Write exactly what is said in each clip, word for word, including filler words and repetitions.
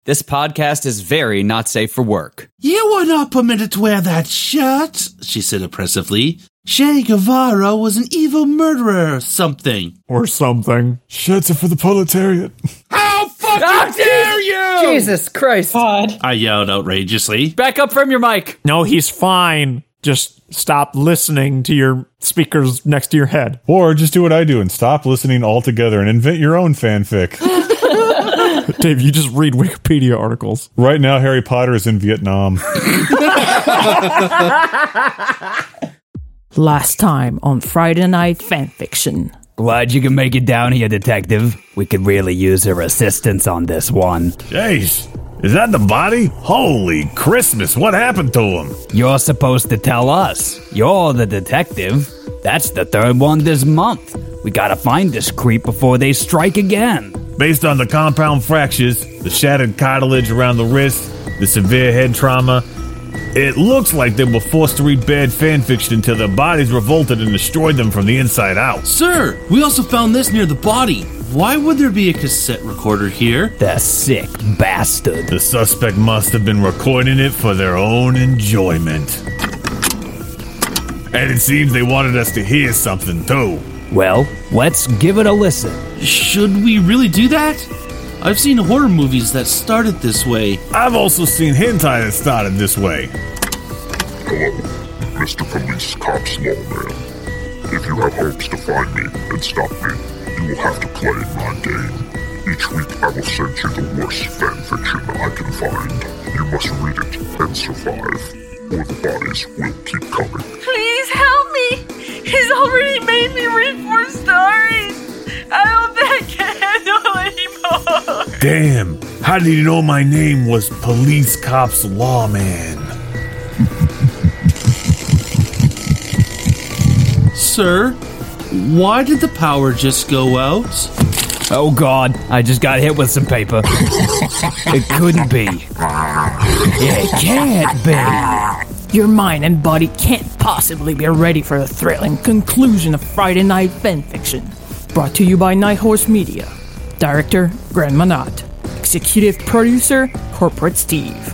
This podcast is very not safe for work. You were not permitted to wear that shirt, she said oppressively. Che Guevara was an evil murderer or something. Or something. Shirts are for the proletariat. How fucking ah, dare you! Jesus Christ. God. I yelled outrageously. Back up from your mic. No, he's fine. Just stop listening to your speakers next to your head. Or just do what I do and stop listening altogether and invent your own fanfic. Dave, you just read Wikipedia articles. Right now, Harry Potter is in Vietnam. Last time on Friday Night Fanfiction. Glad you can make it down here, Detective. We could really use your assistance on this one. Jace, is that the body? Holy Christmas, what happened to him? You're supposed to tell us. You're the detective. That's the third one this month. We gotta find this creep before they strike again. Based on the compound fractures, the shattered cartilage around the wrist, the severe head trauma, it looks like they were forced to read bad fanfiction until their bodies revolted and destroyed them from the inside out. Sir, we also found this near the body. Why would there be a cassette recorder here? The sick bastard. The suspect must have been recording it for their own enjoyment. And it seems they wanted us to hear something, too. Well, let's give it a listen. Should we really do that? I've seen horror movies that started this way. I've also seen hentai that started this way. Hello, Mister Police Cops Lawman. If you have hopes to find me and stop me, you will have to play my game. Each week I will send you the worst fanfiction I can find. You must read it and survive, or the bodies will keep coming. Please help me! He's already made me read four stories! I don't think I can handle anymore! Damn, how did he know my name was Police Cops Lawman? Sir, why did the power just go out? Oh God, I just got hit with some paper. It couldn't be. It can't be. Your mind and body can't possibly be ready for the thrilling conclusion of Friday Night Fanfiction. Brought to you by Night Horse Media. Director, Grant Manat. Executive Producer, Corporate Steve.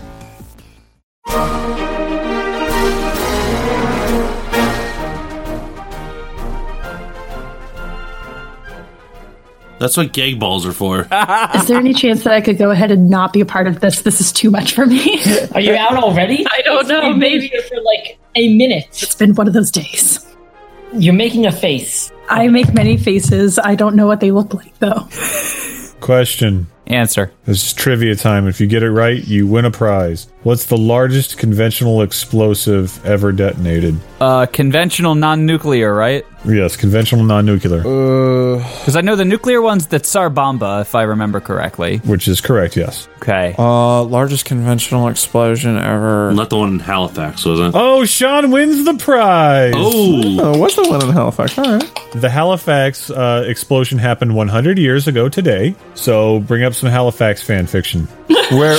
That's what gag balls are for. Is there any chance that I could go ahead and not be a part of this? This is too much for me. Are you out already? I don't know. Maybe for like a minute. It's been one of those days. You're making a face. I make many faces. I don't know what they look like, though. Question. Answer. This is trivia time. If you get it right, you win a prize. What's the largest conventional explosive ever detonated? Uh, conventional non-nuclear, right? Yes, conventional non-nuclear. Because uh, I know the nuclear one's the Tsar Bomba, if I remember correctly. Which is correct, yes. Okay. Uh, largest conventional explosion ever. Not the one in Halifax, was it? Oh, Sean wins the prize! Oh! Oh, what's the one in Halifax? All right. The Halifax uh, explosion happened one hundred years ago today, so bring up some Halifax fan fiction. Where...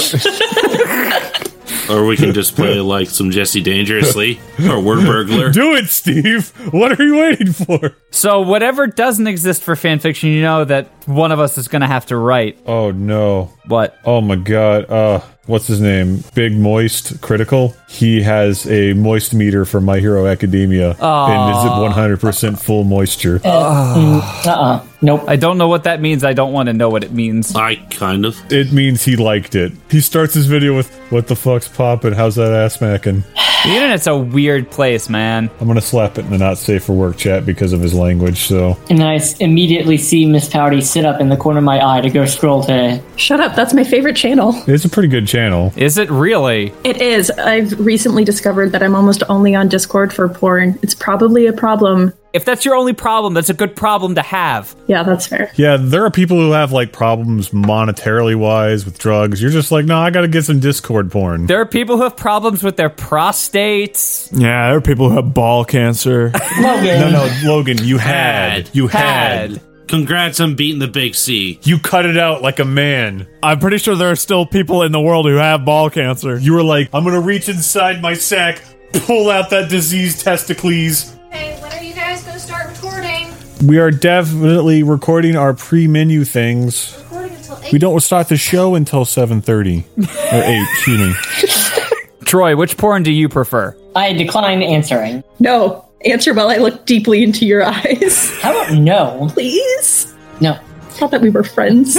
Or we can just play like some Jesse Dangerously or Word Burglar. Do it, Steve! What are you waiting for? So whatever doesn't exist for fanfiction, you know that one of us is going to have to write. Oh, no. What? Oh, my God. Uh, what's his name? Big Moist Critical. He has a moist meter for My Hero Academia. Aww. And is it one hundred percent full moisture? Uh, mm, uh-uh. Nope. I don't know what that means. I don't want to know what it means. I kind of. It means he liked it. He starts his video with, what the fuck's poppin'? How's that ass smacking? The internet's a weird place, man. I'm gonna slap it in the not safe for work chat because of his language, so. And then I s- immediately see Miss Pouty sit up in the corner of my eye to go scroll to... Shut up, that's my favorite channel. It's a pretty good channel. Is it really? It is. I've recently discovered that I'm almost only on Discord for porn. It's probably a problem. If that's your only problem, that's a good problem to have. Yeah, that's fair. Yeah, there are people who have, like, problems monetarily wise with drugs. You're just like, no, I gotta get some Discord porn. There are people who have problems with their prostates. Yeah, there are people who have ball cancer. Logan. No, no, Logan, you had. You had. Had. Congrats on beating the big C. You cut it out like a man. I'm pretty sure there are still people in the world who have ball cancer. You were like, I'm gonna reach inside my sack, pull out that diseased testicles. Hey, when are you guys gonna start recording? We are definitely recording our pre-menu things. Recording until eight We don't start the show until seven thirty. Or eight, excuse me. Troy, which porn do you prefer? I decline answering. No. Answer while I look deeply into your eyes. How about no? Please? No. I thought that we were friends.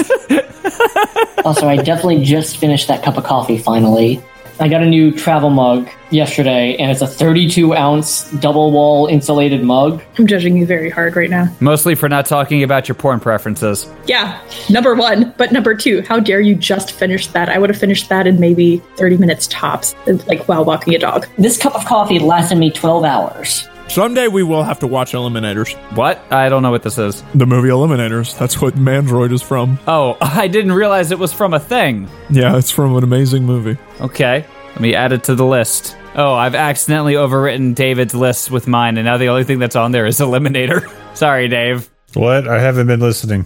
Also, I definitely just finished that cup of coffee finally. I got a new travel mug yesterday, and it's a thirty-two ounce double wall insulated mug. I'm judging you very hard right now. Mostly for not talking about your porn preferences. Yeah, number one. But number two, how dare you just finish that? I would have finished that in maybe thirty minutes tops, like while walking a dog. This cup of coffee lasted me twelve hours. Someday we will have to watch Eliminators. What? I don't know what this is. The movie Eliminators. That's what Mandroid is from. Oh, I didn't realize it was from a thing. Yeah, it's from an amazing movie. Okay, let me add it to the list. Oh, I've accidentally overwritten David's list with mine, and now the only thing that's on there is Eliminator. Sorry, Dave. What? I haven't been listening.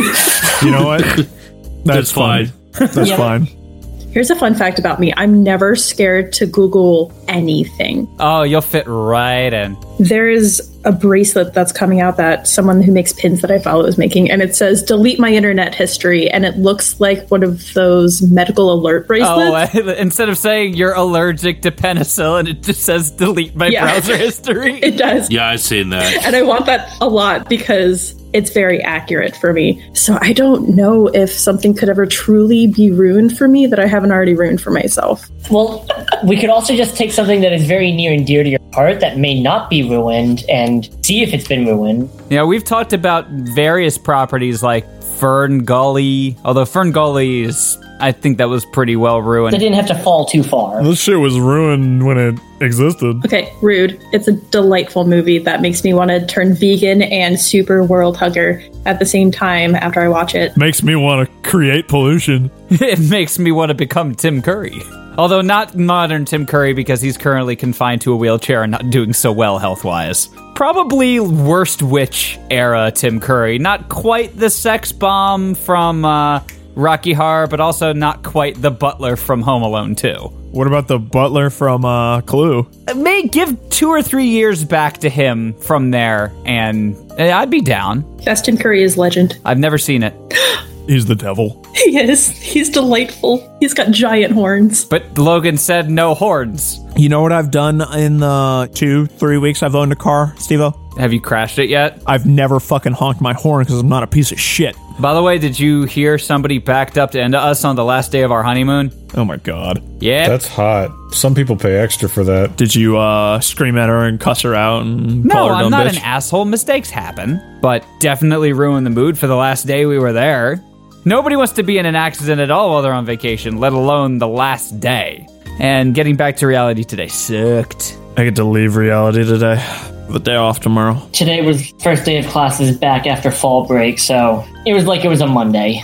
You know what? That's, That's fine. fine. That's Yep. fine. Here's a fun fact about me. I'm never scared to Google anything. Oh, you'll fit right in. There is a bracelet that's coming out that someone who makes pins that I follow is making, and it says delete my internet history, and it looks like one of those medical alert bracelets. Oh, instead of saying you're allergic to penicillin, it just says delete my Yeah. browser history. It does. Yeah, I've seen that. And I want that a lot because it's very accurate for me. So I don't know if something could ever truly be ruined for me that I haven't already ruined for myself. Well, we could also just take something that is very near and dear to your heart that may not be ruined and see if it's been ruined. Yeah, we've talked about various properties like Fern Gully, although Fern Gully is, I think that was pretty well They ruined. didn't have to fall too far. This shit was ruined when it existed. Okay, rude. It's a delightful movie that makes me want to turn vegan and super world hugger at the same time after I watch it. Makes me want to create pollution. It makes me want to become Tim Curry. Although not modern Tim Curry because he's currently confined to a wheelchair and not doing so well health-wise. Probably worst witch era Tim Curry. Not quite the sex bomb from uh, Rocky Horror, but also not quite the butler from Home Alone two. What about the butler from uh, Clue? May give two or three years back to him from there, and eh, I'd be down. Yes, Tim Curry is legend. I've never seen it. He's the devil. He is. He's delightful. He's got giant horns. But Logan said no horns. You know what I've done in the two, three weeks I've owned a car, Steve-O? Have you crashed it yet? I've never fucking honked my horn because I'm not a piece of shit. By the way, did you hear somebody backed up to into us on the last day of our honeymoon? Oh my god. Yeah. That's hot. Some people pay extra for that. Did you uh, scream at her and cuss her out and No, call her a I'm dumb not bitch? an asshole. Mistakes happen. But definitely ruined the mood for the last day we were there. Nobody wants to be in an accident at all while they're on vacation, let alone the last day. And getting back to reality today sucked. I get to leave reality today. The day off tomorrow. Today was first day of classes back after fall break, so it was like it was a Monday.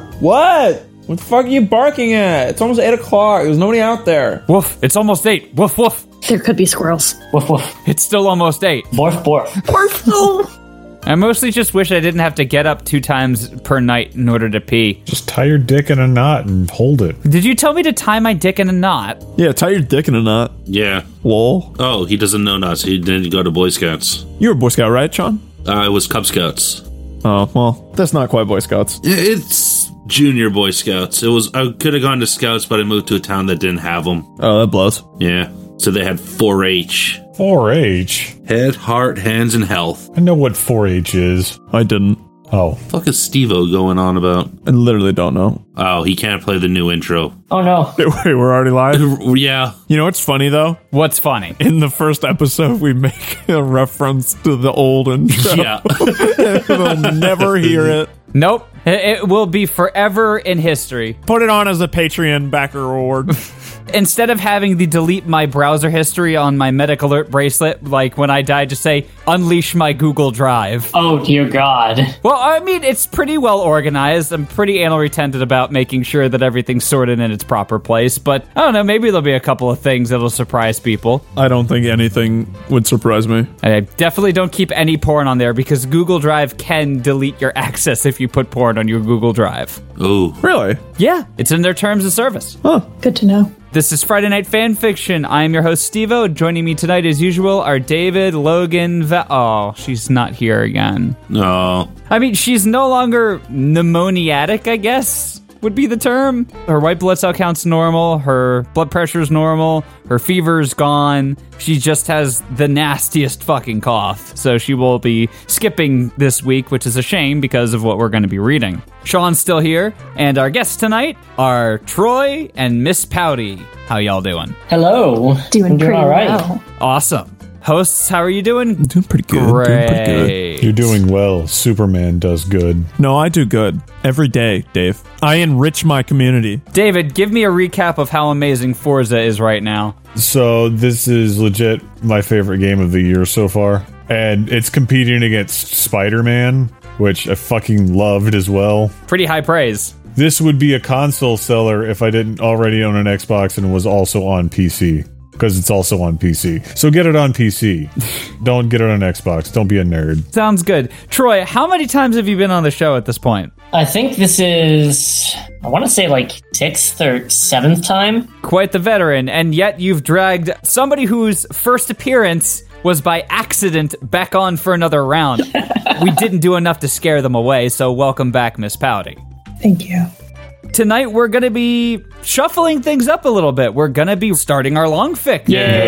What? What the fuck are you barking at? It's almost eight o'clock. There's nobody out there. Woof, it's almost eight. Woof, woof. There could be squirrels. Woof woof. It's still almost eight. Borf borf. Borf. I mostly just wish I didn't have to get up two times per night in order to pee. Just tie your dick in a knot and hold it. Did you tell me to tie my dick in a knot? Yeah, tie your dick in a knot. Yeah. Lol. Oh, he doesn't know nuts. He didn't go to Boy Scouts. You were a Boy Scout, right, Sean? Uh, it was Cub Scouts. Oh, well, that's not quite Boy Scouts. It's junior Boy Scouts. It was. I could have gone to Scouts, but I moved to a town that didn't have them. Oh, that blows. Yeah. So they had four H. four H? Head, heart, hands, and health. I know what four H is. I didn't. Oh. What the fuck is Steve-O going on about? I literally don't know. Oh, he can't play the new intro. Oh no. Wait, we're already live? Yeah. You know what's funny, though? What's funny? In the first episode, we make a reference to the old intro. Yeah. They'll never hear it. Nope. It, it will be forever in history. Put it on as a Patreon backer reward. Instead of having the delete my browser history on my medic alert bracelet, like when I die, just say, unleash my Google Drive. Oh dear God. Well, I mean, it's pretty well organized. I'm pretty anal retentive about making sure that everything's sorted in its proper place, but I don't know, maybe there'll be a couple of things that'll surprise people. I don't think anything would surprise me. I definitely don't keep any porn on there because Google Drive can delete your access if you put porn on your Google Drive. Ooh. Really? Yeah, it's in their terms of service. Huh. Good to know. This is Friday Night Fan Fiction. I am your host, Steve-O. Joining me tonight, as usual, are David, Logan, Va- Oh, she's not here again. No. I mean, she's no longer pneumoniatic, I guess. would be the term. Her white blood cell count's normal. Her blood pressure's normal. Her fever's gone. She just has the nastiest fucking cough. So she will be skipping this week, which is a shame because of what we're going to be reading. Sean's still here, and our guests tonight are Troy and Miss Pouty. How y'all doing? Hello. Doing, I'm doing pretty all right. well. Awesome. Hosts, how are you doing? I'm doing pretty good. Great. Doing pretty good. You're doing well. Superman does good. No, I do good. Every day, Dave. I enrich my community. David, give me a recap of how amazing Forza is right now. So this is legit my favorite game of the year so far. And it's competing against Spider-Man, which I fucking loved as well. Pretty high praise. This would be a console seller if I didn't already own an Xbox and was also on P C. Because it's also on P C. So get it on P C. Don't get it on Xbox. Don't be a nerd. Sounds good. Troy, how many times have you been on the show at this point? I think this is, I want to say like sixth or seventh time. Quite the veteran, and yet you've dragged somebody whose first appearance was by accident back on for another round. We didn't do enough to scare them away, so welcome back, Miss Pouty. Thank you. Tonight we're going to be shuffling things up a little bit. We're going to be starting our long fic.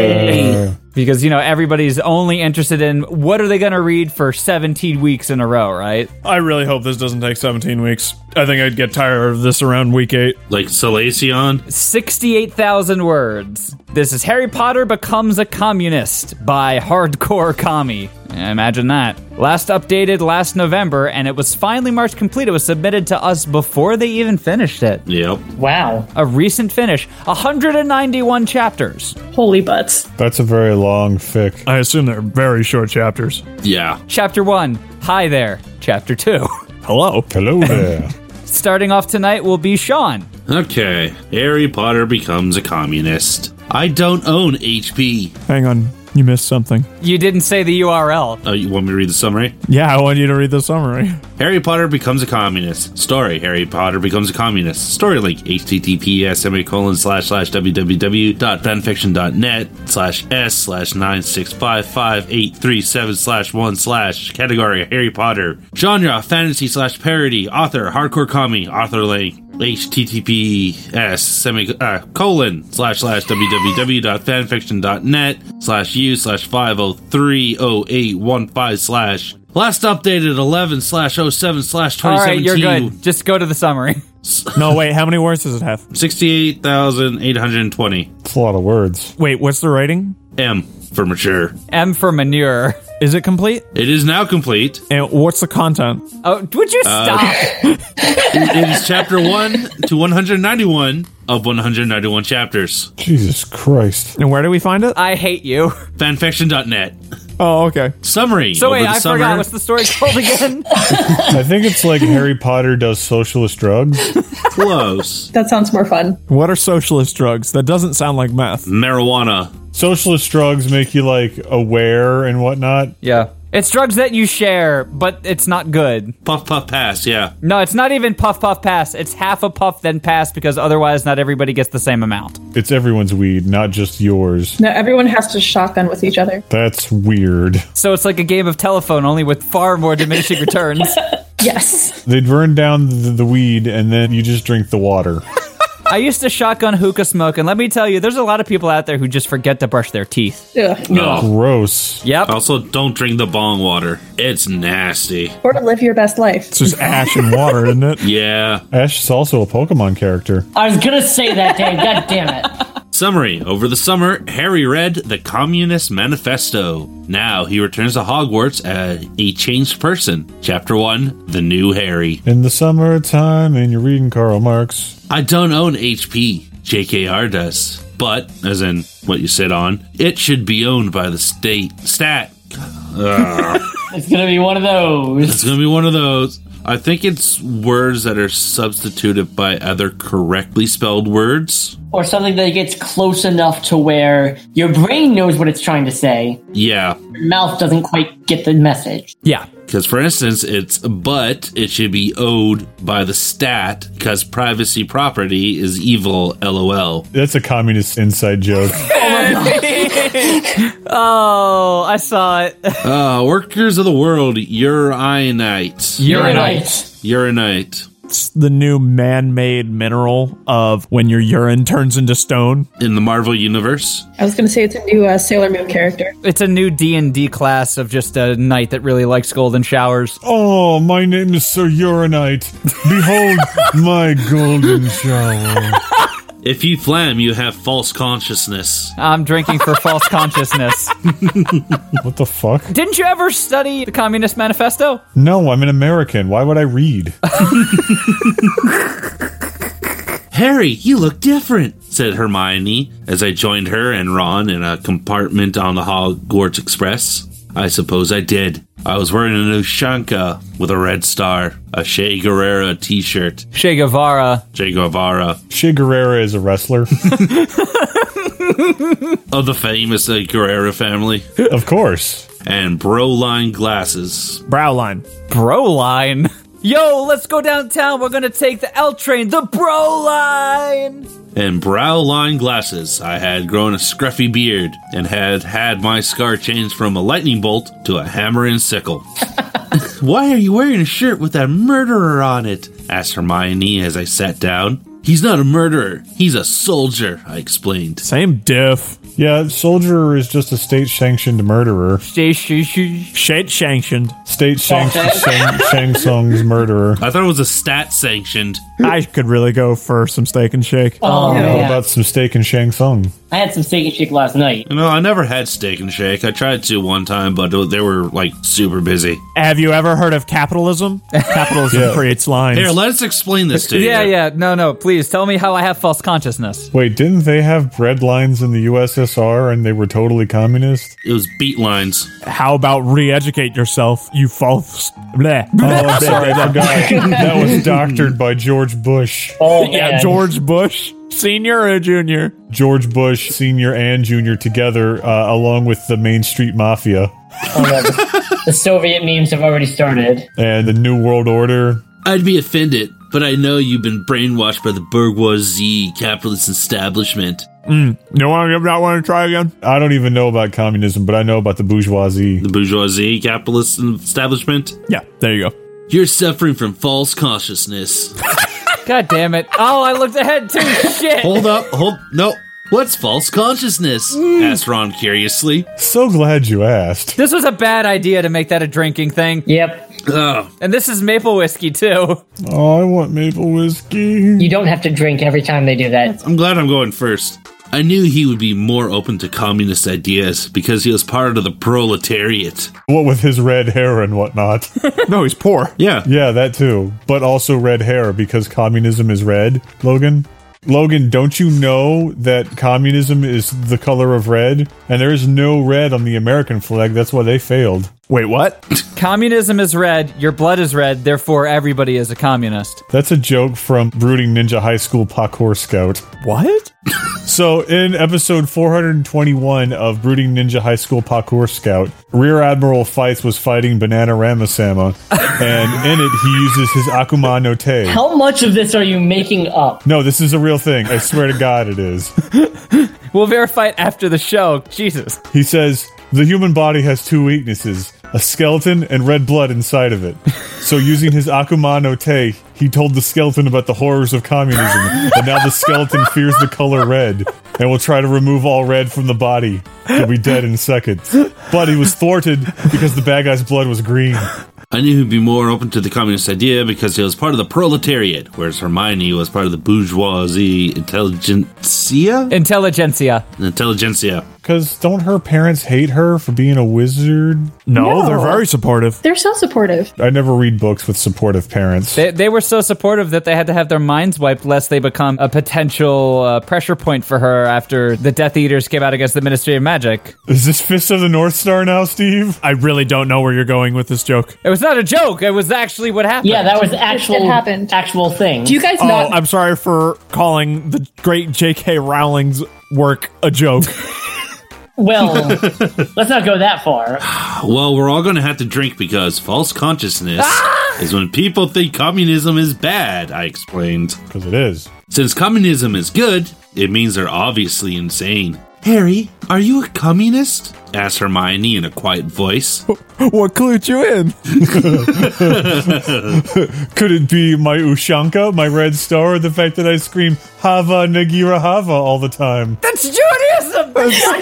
Yay! Because, you know, everybody's only interested in what are they going to read for seventeen weeks in a row, right? I really hope this doesn't take seventeen weeks. I think I'd get tired of this around week eight. Like Salacion? sixty-eight thousand words. This is Harry Potter Becomes a Communist by Hardcore Commie. Imagine that. Last updated last November, and it was finally marked complete. It was submitted to us before they even finished it. Yep. Wow. A recent finish. one hundred ninety-one chapters. Holy butts. That's a very long fic. I assume they're very short chapters. Yeah. Chapter one, hi there. Chapter two. Hello. Hello there. Starting off tonight will be Sean. Okay. Harry Potter becomes a communist. I don't own H P. Hang on. You missed something. You didn't say the U R L. Oh, you want me to read the summary? Yeah, I want you to read the summary. Harry Potter becomes a communist. Story. Harry Potter becomes a communist. Story link. https semicolon slash slash www dot fanfiction dot net slash s slash nine six five five eight three seven slash one slash category Harry Potter. Genre fantasy slash parody. Author hardcore commie. Author link. https semicolon slash slash www dot fanfiction dot net slash u slash five oh three oh eight one five slash last updated eleven slash oh seven slash twenty seventeen. All right, you're good. Just go to the summary. No, wait, how many words does it have? sixty-eight thousand eight hundred twenty. It's a lot of words. Wait, what's the rating? M for mature. M for manure. Is it complete? It is now complete. And what's the content? Oh, would you stop? Uh, it is chapter one to one hundred ninety-one of one hundred ninety-one chapters. Jesus Christ. And where do we find it? I hate you. fanfiction dot net. Oh, okay. Summary. So Over wait, the I summer, forgot. What's the story called again? I think it's like Harry Potter does socialist drugs. Close. That sounds more fun. What are socialist drugs? That doesn't sound like meth. Marijuana. Socialist drugs make you like aware and whatnot. Yeah. It's drugs that you share, but it's not good. Puff puff pass, yeah. No, it's not even puff puff pass. It's half a puff then pass because otherwise not everybody gets the same amount. It's everyone's weed, not just yours. No, everyone has to shotgun with each other. That's weird. So it's like a game of telephone, only with far more diminishing returns. Yes. They'd burn down the, the weed and then you just drink the water. I used to shotgun hookah smoke, and let me tell you, there's a lot of people out there who just forget to brush their teeth. Ugh. No. Gross. Yep. Also, don't drink the bong water. It's nasty. Or to live your best life. It's just ash and water, isn't it? Yeah. Ash is also a Pokemon character. I was gonna say that, Dave. God damn it. Summary. Over the summer, Harry read the Communist Manifesto. Now he returns to Hogwarts as a changed person. Chapter one, The New Harry. In the summertime, and you're reading Karl Marx. I don't own H P. J K R does. But, as in what you sit on, it should be owned by the state. Stat. Ugh. It's gonna be one of those. It's gonna be one of those. I think it's words that are substituted by other correctly spelled words. Or something that gets close enough to where your brain knows what it's trying to say. Yeah. Your mouth doesn't quite get the message. Yeah. Because, for instance, it's but it should be owed by the stat because privacy property is evil, lol. That's a communist inside joke. Oh, I saw it. uh, workers of the world, urinite. Urinite. Urinite. It's the new man-made mineral of when your urine turns into stone. In the Marvel Universe. I was going to say it's a new uh, Sailor Moon character. It's a new D and D class of just a knight that really likes golden showers. Oh, my name is Sir Urinite. Behold my golden shower. If you flam, you have false consciousness. I'm drinking for false consciousness. What the fuck? Didn't you ever study the Communist Manifesto? No, I'm an American. Why would I read? Harry, you look different, said Hermione as I joined her and Ron in a compartment on the Hogwarts Express. I suppose I did. I was wearing a new Shanka with a red star, a Che Guevara t-shirt. Che Guevara. Che Guevara. Che Guevara is a wrestler. Of the famous uh, Guerrero family. Of course. And bro-line glasses. Brow line. Bro line? Yo, let's go downtown. We're gonna take the L train, the bro line. And brow-line glasses. I had grown a scruffy beard and had had my scar changed from a lightning bolt to a hammer and sickle. Why are you wearing a shirt with that murderer on it? Asked Hermione as I sat down. He's not a murderer. He's a soldier, I explained. Same diff. Yeah, soldier is just a state-sanctioned murderer. State-sanctioned. State-sanctioned Shang, Shang Tsung's murderer. I thought it was a stat-sanctioned. I could really go for some steak and shake. Oh, What yeah. about some steak and Shang Tsung? I had some steak and shake last night. You know, I never had steak and shake. I tried to one time, but they were, like, super busy. Have you ever heard of capitalism? Capitalism Yeah. creates lines. Here, let's explain this to you. Yeah, yeah. No, no. Please tell me how I have false consciousness. Wait, didn't they have bread lines in the U S S R and they were totally communist? It was beat lines. How about re-educate yourself, you false... Bleh. Oh, I'm sorry, I forgot. That was doctored by George Bush. Oh, Yeah, man. George Bush, senior or junior? George Bush, senior and junior, together, uh, along with the Main Street Mafia Oh, no, the, the Soviet memes have already started. and the New World Order. I'd be offended, but I know you've been brainwashed by the bourgeoisie capitalist establishment. Mm. You want to give that one a try again? I don't even know about communism, but I know about the bourgeoisie. The bourgeoisie capitalist establishment? Yeah, there you go. You're suffering from false consciousness. God damn it. Oh, I looked ahead too. Shit. Hold up, hold, no. What's false consciousness? Asked Ron curiously. So glad you asked. This was a bad idea to make that a drinking thing. Yep. Oh, And this is maple whiskey, too. Oh, I want maple whiskey. You don't have to drink every time they do that. I'm glad I'm going first. I knew he would be more open to communist ideas because he was part of the proletariat. What with his red hair and whatnot. No, he's poor. Yeah. Yeah, that too. But also red hair because communism is red, Logan. Logan, don't you know that communism is the color of red? And there is no red on the American flag. That's why they failed. Wait, what? Communism is red, your blood is red, therefore everybody is a communist. That's a joke from Brooding Ninja High School Parkour Scout. What? So, in episode four hundred twenty-one of Brooding Ninja High School Parkour Scout, Rear Admiral Fights was fighting Bananarama Sama, and in it he uses his Akuma no Te. How much of this are you making up? No, this is a real thing. I swear to God it is. We'll verify it after the show. Jesus. He says, the human body has two weaknesses, a skeleton and red blood inside of it. So using his Akuma no Te, he told the skeleton about the horrors of communism, and now the skeleton fears the color red, and will try to remove all red from the body. He'll be dead in seconds. But he was thwarted because the bad guy's blood was green. I knew he'd be more open to the communist idea because he was part of the proletariat, whereas Hermione was part of the bourgeoisie intelligentsia? Intelligentsia. Intelligentsia. Because don't her parents hate her for being a wizard? No, No. they're very supportive. They're so supportive. I never read books with supportive parents. They, they were so supportive that they had to have their minds wiped lest they become a potential uh, pressure point for her after the Death Eaters came out against the Ministry of Magic. Is this Fist of the North Star now, Steve? I really don't know where you're going with this joke. It was not a joke. It was actually what happened. Yeah, that was actual It happened. actual thing. Do you guys Oh, not? I'm sorry for calling the great J K. Rowling's work a joke. Well, let's not go that far. Well, we're all going to have to drink because false consciousness is when people think communism is bad, I explained. Because it is. Since communism is good, it means they're obviously insane. Harry, are you a communist? Asked Hermione in a quiet voice. What clued you in? Could it be my Ushanka, my red star, or the fact that I scream Hava Nagira Hava all the time? That's Judaism!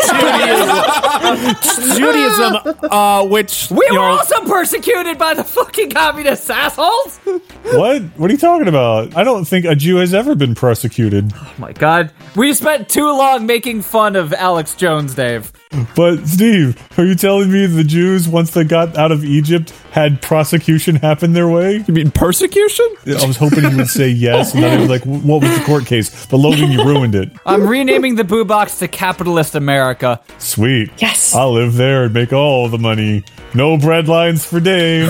Judaism! Judaism, uh, which... We you were know, also persecuted by the fucking communist assholes! What? What are you talking about? I don't think a Jew has ever been persecuted. Oh my god. We spent too long making fun of Alex Jones, Dave. But, Steve, are you telling me the Jews, once they got out of Egypt, had prosecution happen their way? You mean persecution? I was hoping he would say yes, and then I was like, what was the court case? But Logan, you ruined it. I'm renaming the Boo Box to Capitalist America. Sweet. Yes. I'll live there and make all the money. No bread lines for Dave.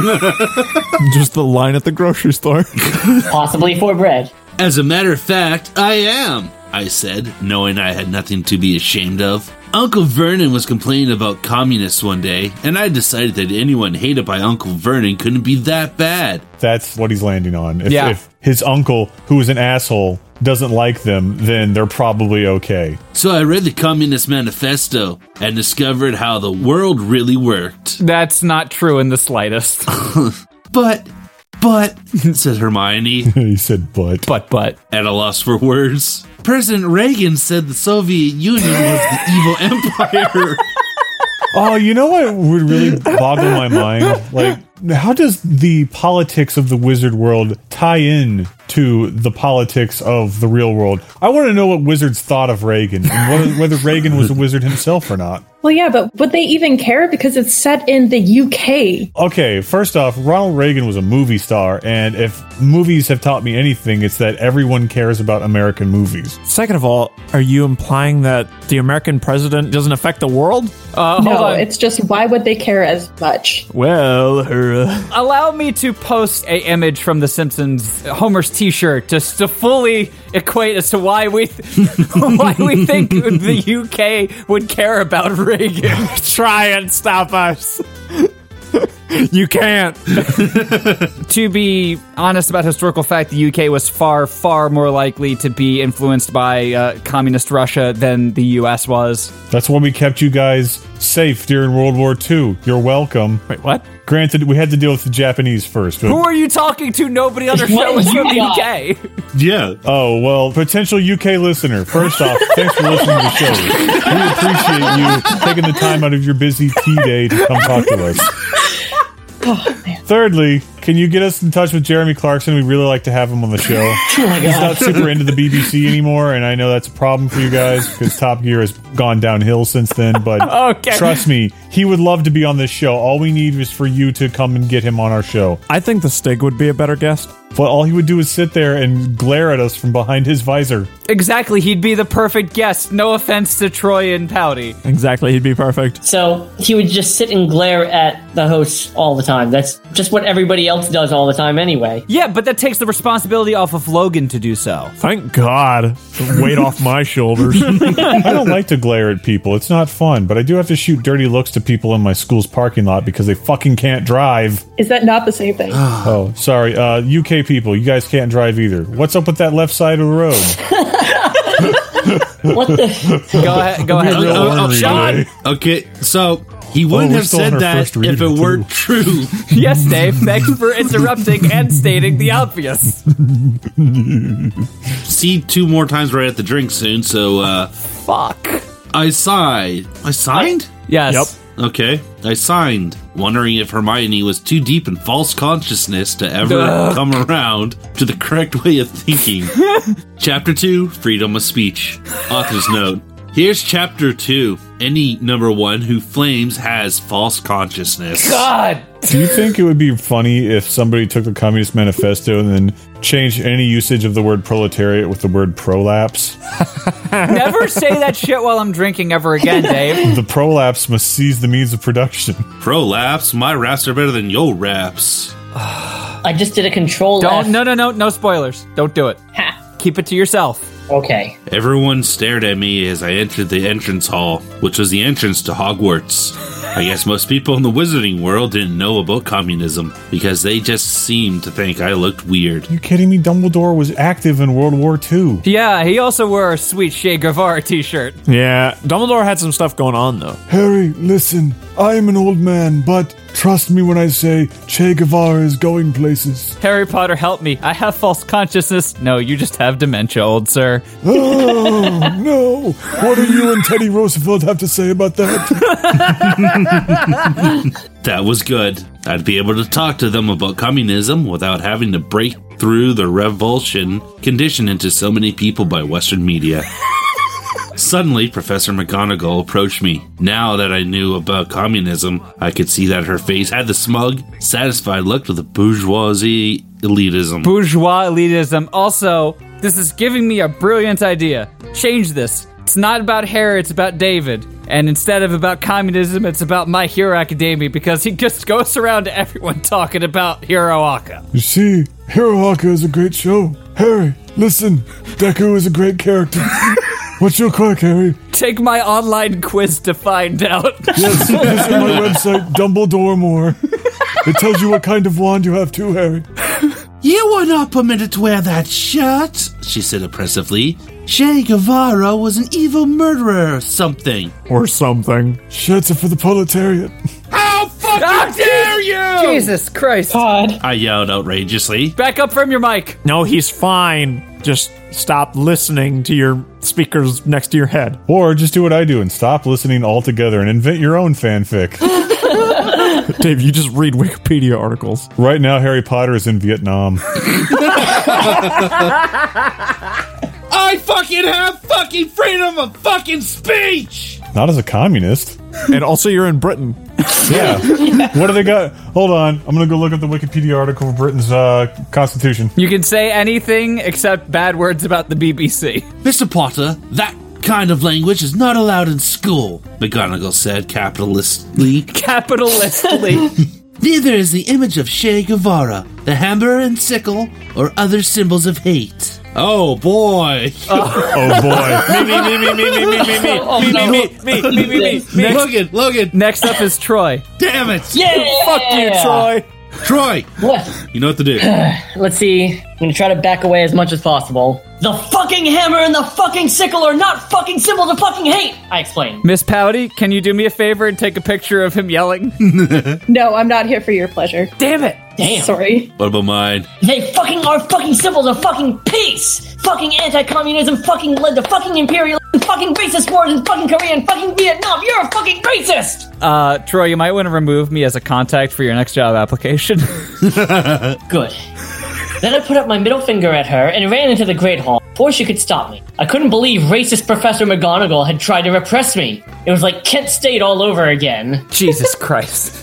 Just the line at the grocery store. Possibly for bread. As a matter of fact, I am, I said, knowing I had nothing to be ashamed of. Uncle Vernon was complaining about communists one day, and I decided that anyone hated by Uncle Vernon couldn't be that bad. That's what he's landing on. If, Yeah. if his uncle, who is an asshole, doesn't like them, then they're probably okay. So I read the Communist Manifesto and discovered how the world really worked. That's not true in the slightest. But, but, said Hermione, He said, but. But, but. at a loss for words. President Reagan said the Soviet Union was the evil empire. Oh, you know what would really boggle my mind? Like, how does the politics of the wizard world tie in to the politics of the real world? I want to know what wizards thought of Reagan and whether, whether Reagan was a wizard himself or not. Well, yeah, but would they even care? Because it's set in the U K. Okay, first off, Ronald Reagan was a movie star, and if movies have taught me anything, it's that everyone cares about American movies. Second of all, are you implying that the American president doesn't affect the world? Uh, hold No, on. it's just why would they care as much? Well, her... Uh, Allow me to post a image from The Simpsons Homer's t-shirt just to fully equate as to why we th- why we think the U K would care about Reagan. try and stop us. You can't. To be honest about historical fact, the U K was far, far more likely to be influenced by uh, communist Russia than the U S was. That's why we kept you guys safe during World War Two. You're welcome. Wait, what? Granted, we had to deal with the Japanese first. But Who are you talking to? Nobody on the show is from the U K. Yeah. Oh, well, potential U K listener. First off, thanks for listening to the show. We appreciate you taking the time out of your busy tea day to come talk to us. Oh, man. Thirdly, can you get us in touch with Jeremy Clarkson? We'd really like to have him on the show. Oh my He's god. not super into the B B C anymore, and I know that's a problem for you guys because Top Gear has gone downhill since then, but Okay. trust me, he would love to be on this show. All we need is for you to come and get him on our show. I think the Stig would be a better guest. But all he would do is sit there and glare at us from behind his visor. Exactly, he'd be the perfect guest. No offense to Troy and Pouty. Exactly, he'd be perfect. So he would just sit and glare at the host all the time. That's just what everybody else does all the time anyway. Yeah, but that takes the responsibility off of Logan to do so. Thank God. The weight off my shoulders. I don't like to glare at people. It's not fun, but I do have to shoot dirty looks to people in my school's parking lot because they fucking can't drive. Is that not the same thing? Oh, sorry. Uh, U K people, you guys can't drive either. What's up with that left side of the road? What the? Go ahead, go ahead. Real oh, oh, ornery Sean! today. Okay, so he wouldn't we're have still on said our that first if reading, it weren't too. true. Yes, Dave, thanks for interrupting and stating the obvious. See two more times right at the drink soon, so uh Fuck. I sighed. I signed? Yes. Yep. Okay, I signed, wondering if Hermione was too deep in false consciousness to ever Ugh. come around to the correct way of thinking. Chapter two, Freedom of Speech. Author's note. Here's Chapter two. Any number one who flames has false consciousness. God. Do you think it would be funny if somebody took the Communist Manifesto and then changed any usage of the word proletariat with the word prolapse? Never say that shit while I'm drinking ever again, Dave. The prolapse must seize the means of production. Prolapse, my raps are better than your raps. I just did a control Don't. F. No, no, no. No spoilers. Don't do it. Ha. Keep it to yourself. Okay. Everyone stared at me as I entered the entrance hall, which was the entrance to Hogwarts. I guess most people in the wizarding world didn't know about communism, because they just seemed to think I looked weird. You kidding me? Dumbledore was active in World War Two. Yeah, he also wore a sweet Che Guevara t-shirt. Yeah, Dumbledore had some stuff going on, though. Harry, listen. I am an old man, but trust me when I say Che Guevara is going places. Harry Potter, help me. I have false consciousness. No, you just have dementia, old sir. Oh, no. What do you and Teddy Roosevelt have to say about that? That was good. I'd be able to talk to them about communism without having to break through the revulsion conditioned into so many people by Western media. Suddenly, Professor McGonagall approached me. Now that I knew about communism, I could see that her face had the smug, satisfied look of the bourgeoisie elitism. Bourgeois elitism. Also, this is giving me a brilliant idea. Change this. It's not about Harry, it's about David. And instead of about communism, it's about My Hero Academia, because he just goes around to everyone talking about Hiroaka. You see, Hiroaka is a great show. Harry, listen, Deku is a great character. What's your quirk, Harry? Take my online quiz to find out. Yes, visit my website, Dumbledore More. It tells you what kind of wand you have too, Harry. You were not permitted to wear that shirt, she said oppressively. Che Guevara was an evil murderer or something. Or something. Shirts are for the proletariat. How fucking Ah, dare you! Jesus Christ. God. I yelled outrageously. Back up from your mic. No, he's fine. Just stop listening to your speakers next to your head. Or just do what I do and stop listening altogether and invent your own fanfic. Dave, you just read Wikipedia articles. Right now, Harry Potter is in Vietnam. I fucking have fucking freedom of fucking speech! Not as a communist. And also you're in Britain. Yeah. What do they got? Hold on. I'm going to go look up the Wikipedia article for Britain's uh, constitution. You can say anything except bad words about the B B C. Mister Potter, that kind of language is not allowed in school, McGonagall said capitalistly. Capitalistly. Neither is the image of Che Guevara, the hammer and sickle, or other symbols of hate. Oh boy. Oh boy. Me, me, me, me, me, me, me, me, me, Oh, me, no. me, me, me, me, me, me. Next, Logan, Logan. Next up is Troy. Damn it. Yeah! Fuck you, Troy. Troy, What? you know what to do. Let's see. I'm gonna try to back away as much as possible. The fucking hammer and the fucking sickle are not fucking symbols of fucking hate! I explain. Miss Pouty, can you do me a favor and take a picture of him yelling? No, I'm not here for your pleasure. Damn it. Damn. Sorry. What about mine? They fucking are fucking symbols of fucking peace! Fucking anti-communism fucking led to fucking imperialism, fucking racist wars in fucking Korea and fucking Vietnam! You're a fucking racist! Uh, Troy, you might want to remove me as a contact for your next job application. Good. Then I put up my middle finger at her and ran into the Great Hall before she could stop me. I couldn't believe racist Professor McGonagall had tried to repress me. It was like Kent State all over again. Jesus Christ.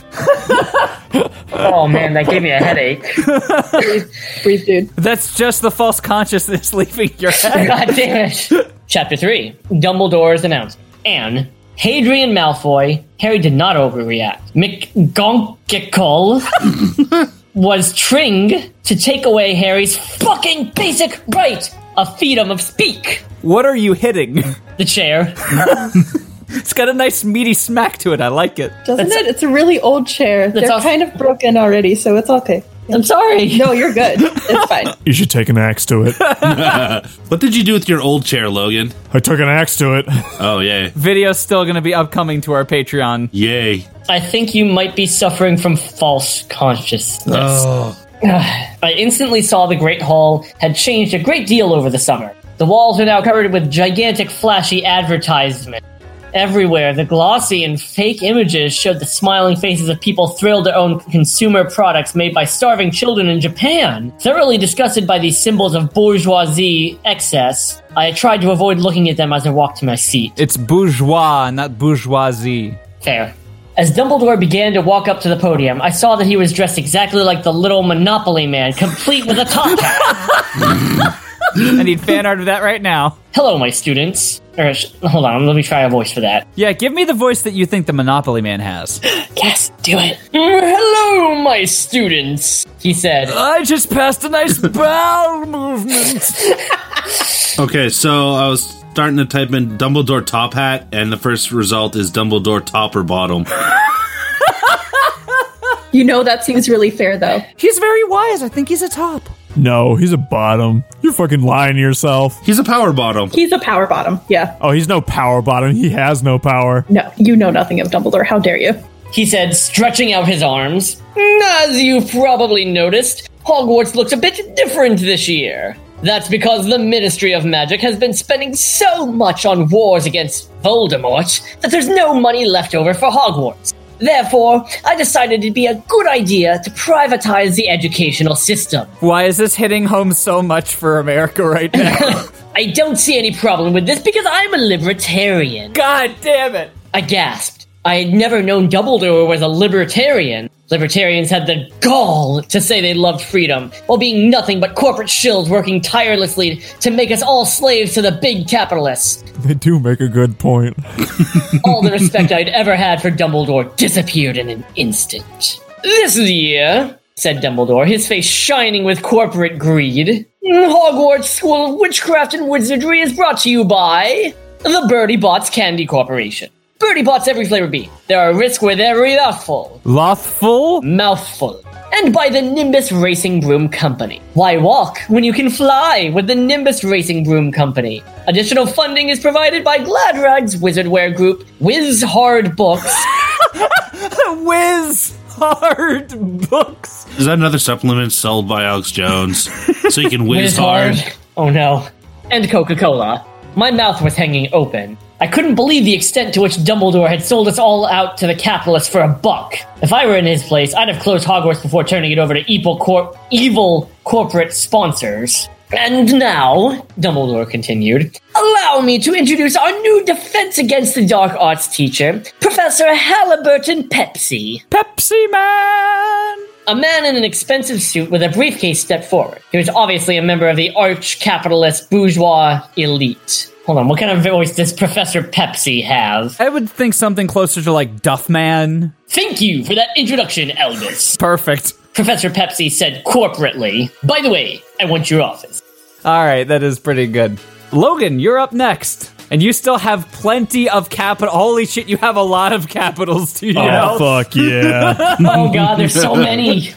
Oh man, that gave me a headache. Breathe, breathe, dude. That's just the false consciousness leaving your head. God damn it. Chapter three. Dumbledore's announcement. Anne, Hadrian Malfoy, Harry did not overreact. McGonagall was trying to take away Harry's fucking basic right of freedom of speak. What are you hitting? The chair. It's got a nice meaty smack to it. I like it. Doesn't it? It's a really old chair. They're all- kind of broken already, so it's okay. I'm sorry. No, you're good. It's fine. You should take an axe to it. What did you do with your old chair, Logan? I took an axe to it. Oh, yay. Video's still going to be upcoming to our Patreon. Yay. I think you might be suffering from false consciousness. Oh. I instantly saw the Great Hall had changed a great deal over the summer. The walls are now covered with gigantic, flashy advertisements. Everywhere, the glossy and fake images showed the smiling faces of people thrilled to own consumer products made by starving children in Japan. Thoroughly disgusted by these symbols of bourgeoisie excess, I tried to avoid looking at them as I walked to my seat. It's bourgeois, not bourgeoisie. Fair. As Dumbledore began to walk up to the podium, I saw that he was dressed exactly like the little Monopoly man, complete with a top hat. I need fan art of that right now. Hello, my students. Or, sh- hold on, let me try a voice for that. Yeah, give me the voice that you think the Monopoly Man has. Yes, do it. Mm, hello, my students, he said. I just passed a nice bowel movement. Okay, so I was starting to type in Dumbledore top hat, and the first result is Dumbledore top or bottom. You know that seems really fair, though. He's very wise. I think he's a top. No, he's a bottom. You're fucking lying to yourself. He's a power bottom. He's a power bottom, yeah. Oh, he's no power bottom. He has no power. No, you know nothing of Dumbledore. How dare you? He said, stretching out his arms. As you've probably noticed, Hogwarts looks a bit different this year. That's because the Ministry of Magic has been spending so much on wars against Voldemort that there's no money left over for Hogwarts. Therefore, I decided it'd be a good idea to privatize the educational system. Why is this hitting home so much for America right now? I don't see any problem with this because I'm a libertarian. God damn it! I gasped. I had never known Dumbledore was a libertarian. Libertarians had the gall to say they loved freedom, while being nothing but corporate shills working tirelessly to make us all slaves to the big capitalists. They do make a good point. All the respect I'd ever had for Dumbledore disappeared in an instant. This year, said Dumbledore, his face shining with corporate greed, Hogwarts School of Witchcraft and Wizardry is brought to you by the Bertie Bott's Candy Corporation. Bertie Bott's every flavor bean. There are risks with every mouthful. Mouthful? Mouthful. And by the Nimbus Racing Broom Company. Why walk when you can fly with the Nimbus Racing Broom Company? Additional funding is provided by Gladrag's Wizardwear Group, Wiz Hard Books. Wiz Hard Books. Is that another supplement sold by Alex Jones? So you can whiz, Whiz hard? hard. Oh no. And Coca-Cola. My mouth was hanging open. I couldn't believe the extent to which Dumbledore had sold us all out to the capitalists for a buck. If I were in his place, I'd have closed Hogwarts before turning it over to evil, cor- evil corporate sponsors. And now, Dumbledore continued, allow me to introduce our new defense against the dark arts teacher, Professor Halliburton Pepsi. Pepsi Man! A man in an expensive suit with a briefcase stepped forward. He was obviously a member of the arch-capitalist bourgeois elite. Hold on, what kind of voice does Professor Pepsi have? I would think something closer to like Duffman. Thank you for that introduction, Albus. Perfect. Professor Pepsi said corporately, by the way, I want your office. All right, that is pretty good. Logan, you're up next. And you still have plenty of capital. Holy shit, you have a lot of capitals to you. Oh, fuck yeah. Oh, God, there's so many.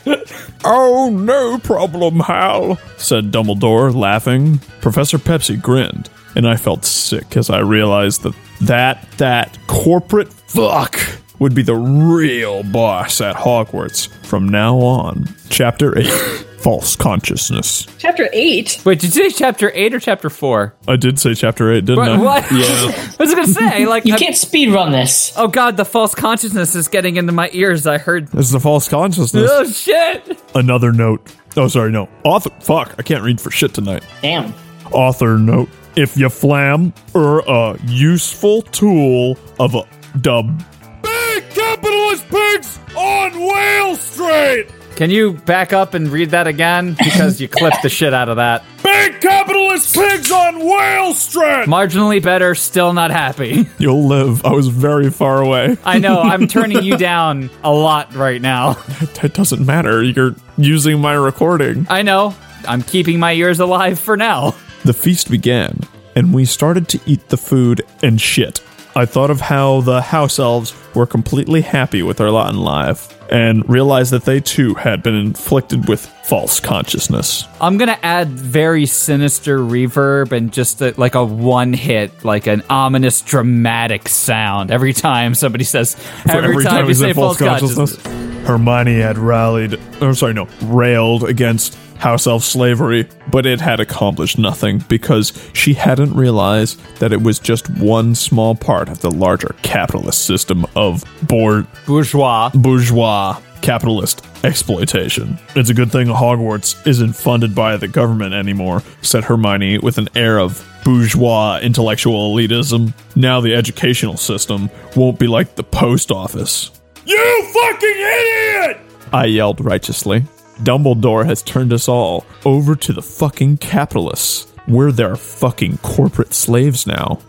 Oh, no problem, Hal, said Dumbledore, laughing. Professor Pepsi grinned, and I felt sick as I realized that that, that corporate fuck would be the real boss at Hogwarts from now on. Chapter eight, False Consciousness. Chapter eight? Wait, did you say chapter eight or chapter four? I did say chapter eight, didn't what, I? What? Yeah. I was going to say, like... You I'm, can't speedrun this. Oh, God, the false consciousness is getting into my ears, I heard. This is the false consciousness. Oh, shit! Another note. Oh, sorry, no. Author. Fuck, I can't read for shit tonight. Damn. Author note. If you flam er a useful tool of a dub. Big capitalist pigs on Whale Street! Can you back up and read that again? Because you clipped the shit out of that. Big capitalist pigs on Whale Street! Marginally better, still not happy. You'll live. I was very far away. I know, I'm turning you down a lot right now. That doesn't matter. You're using my recording. I know. I'm keeping my ears alive for now. The feast began, and we started to eat the food and shit. I thought of how the house elves were completely happy with their lot in life, and realized that they too had been inflicted with false consciousness. I'm gonna add very sinister reverb and just a, like a one hit, like an ominous dramatic sound every time somebody says, every, every time, time you we say say false consciousness. consciousness. Hermione had rallied, or sorry, no, railed against house elf slavery, but it had accomplished nothing because she hadn't realized that it was just one small part of the larger capitalist system of bour- bourgeois bourgeois capitalist exploitation. It's a good thing Hogwarts isn't funded by the government anymore, said Hermione with an air of bourgeois intellectual elitism. Now the educational system won't be like the post office. You fucking idiot! I yelled righteously. Dumbledore has turned us all over to the fucking capitalists. We're their fucking corporate slaves now.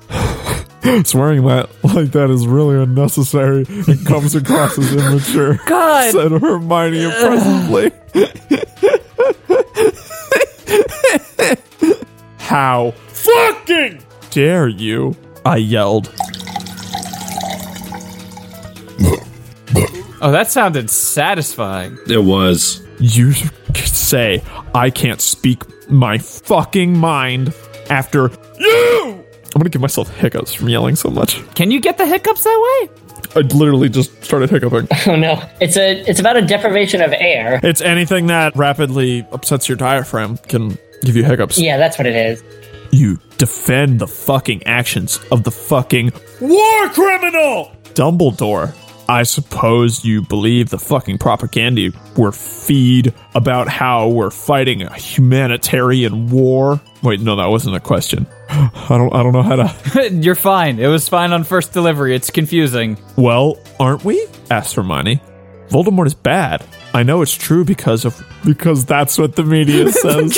Swearing that like that is really unnecessary and comes across as immature. God! Said Hermione impressively. How fucking dare you? I yelled. Oh, that sounded satisfying. It was. You say I can't speak my fucking mind after you! I'm gonna give myself hiccups from yelling so much. Can you get the hiccups that way? I literally just started hiccuping. Oh no. It's a it's about a deprivation of air. It's anything that rapidly upsets your diaphragm can give you hiccups. Yeah, that's what it is. You defend the fucking actions of the fucking war criminal! Dumbledore. I suppose you believe the fucking propaganda we're feed about how we're fighting a humanitarian war. Wait, no, that wasn't a question. I don't I don't know how to... You're fine. It was fine on first delivery. It's confusing. Well, aren't we? Asked Hermione. Voldemort is bad. I know it's true because of... Because that's what the media says.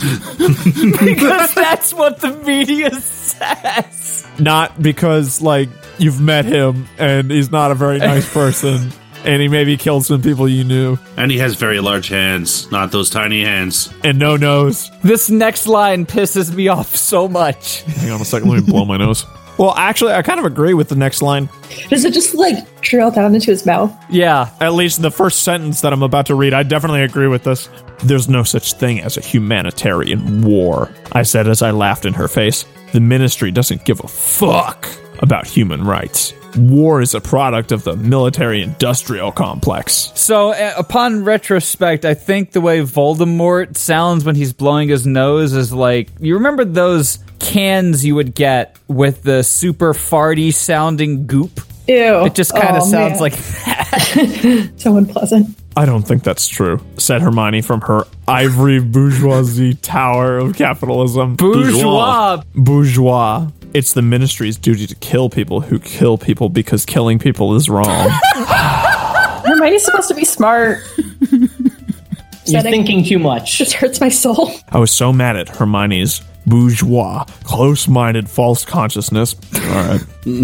Because that's what the media says. Not because, like, you've met him and he's not a very nice person and he maybe killed some people you knew. And he has very large hands, not those tiny hands. And no nose. This next line pisses me off so much. Hang on a second, let me blow my nose. Well, actually, I kind of agree with the next line. Does it just, like, drill down into his mouth? Yeah. At least the first sentence that I'm about to read, I definitely agree with this. There's no such thing as a humanitarian war, I said as I laughed in her face. The ministry doesn't give a fuck about human rights. War is a product of the military-industrial complex. So, uh, upon retrospect, I think the way Voldemort sounds when he's blowing his nose is like... You remember those cans you would get with the super farty-sounding goop? Ew. It just kind of Oh, sounds man. like that. So unpleasant. I don't think that's true, said Hermione from her ivory bourgeoisie tower of capitalism. Bourgeois. Bourgeois. It's the ministry's duty to kill people who kill people because killing people is wrong. Hermione's supposed to be smart. You're Setting- thinking too much. This hurts my soul. I was so mad at Hermione's bourgeois, close-minded false consciousness. All right.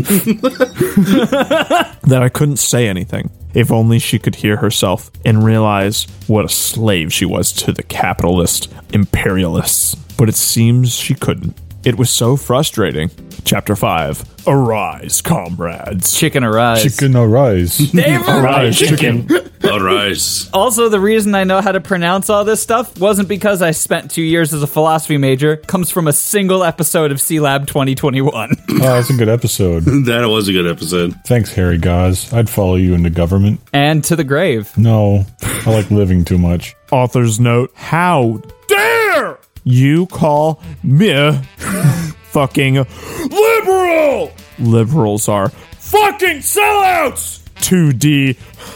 That I couldn't say anything. If only she could hear herself and realize what a slave she was to the capitalist imperialists. But it seems she couldn't. It was so frustrating. Chapter five. Arise, comrades. Chicken arise. Chicken arise. Dave, Arise, chicken. Arise. Also, the reason I know how to pronounce all this stuff wasn't because I spent two years as a philosophy major. It comes from a single episode of C-Lab twenty twenty-one. Oh, that's a good episode. That was a good episode. Thanks, Harry Gaz. I'd follow you into government. And to the grave. No, I like living too much. Author's note. How dare you call me fucking liberal? Liberals are fucking sellouts! two D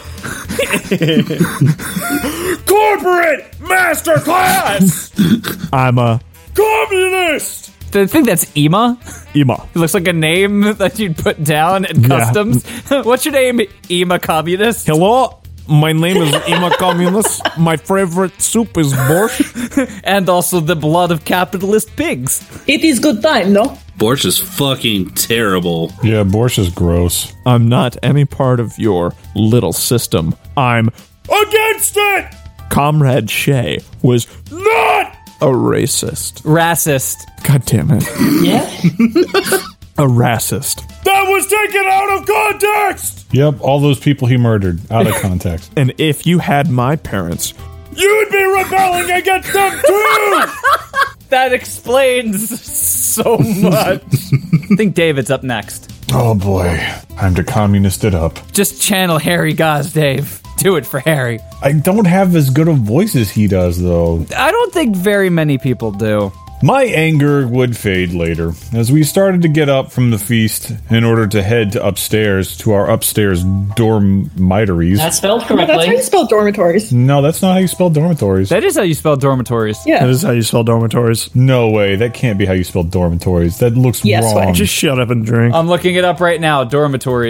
corporate masterclass! I'm a communist! I think that's Ema. Ema. It looks like a name that you'd put down in Yeah. customs. What's your name, Ema Communist? Hello? My name is Ema Communist. My favorite soup is borscht. And also the blood of capitalist pigs. It is good time, no? Borscht is fucking terrible. Yeah, borscht is gross. I'm not any part of your little system. I'm against it! Comrade Shea was not a racist. Racist. God damn it. Yeah? A racist. That was taken out of context! Yep, all those people he murdered, out of context. And if you had my parents, you'd be rebelling against them too! That explains so much. I think David's up next. Oh boy, time to communist it up. Just channel Harry Gaz, Dave. Do it for Harry. I don't have as good a voice as he does, though. I don't think very many people do. My anger would fade later, as we started to get up from the feast in order to head to upstairs to our upstairs dormitories. That's spelled Oh, that's how correctly. you spell dormitories. No, that's not how you spell dormitories. That is how you spell dormitories. That Yeah. is how you spell dormitories. No way, that can't be how you spell dormitories. That looks Yes, wrong. way. Just shut up and drink. I'm looking it up right now. Dormitories.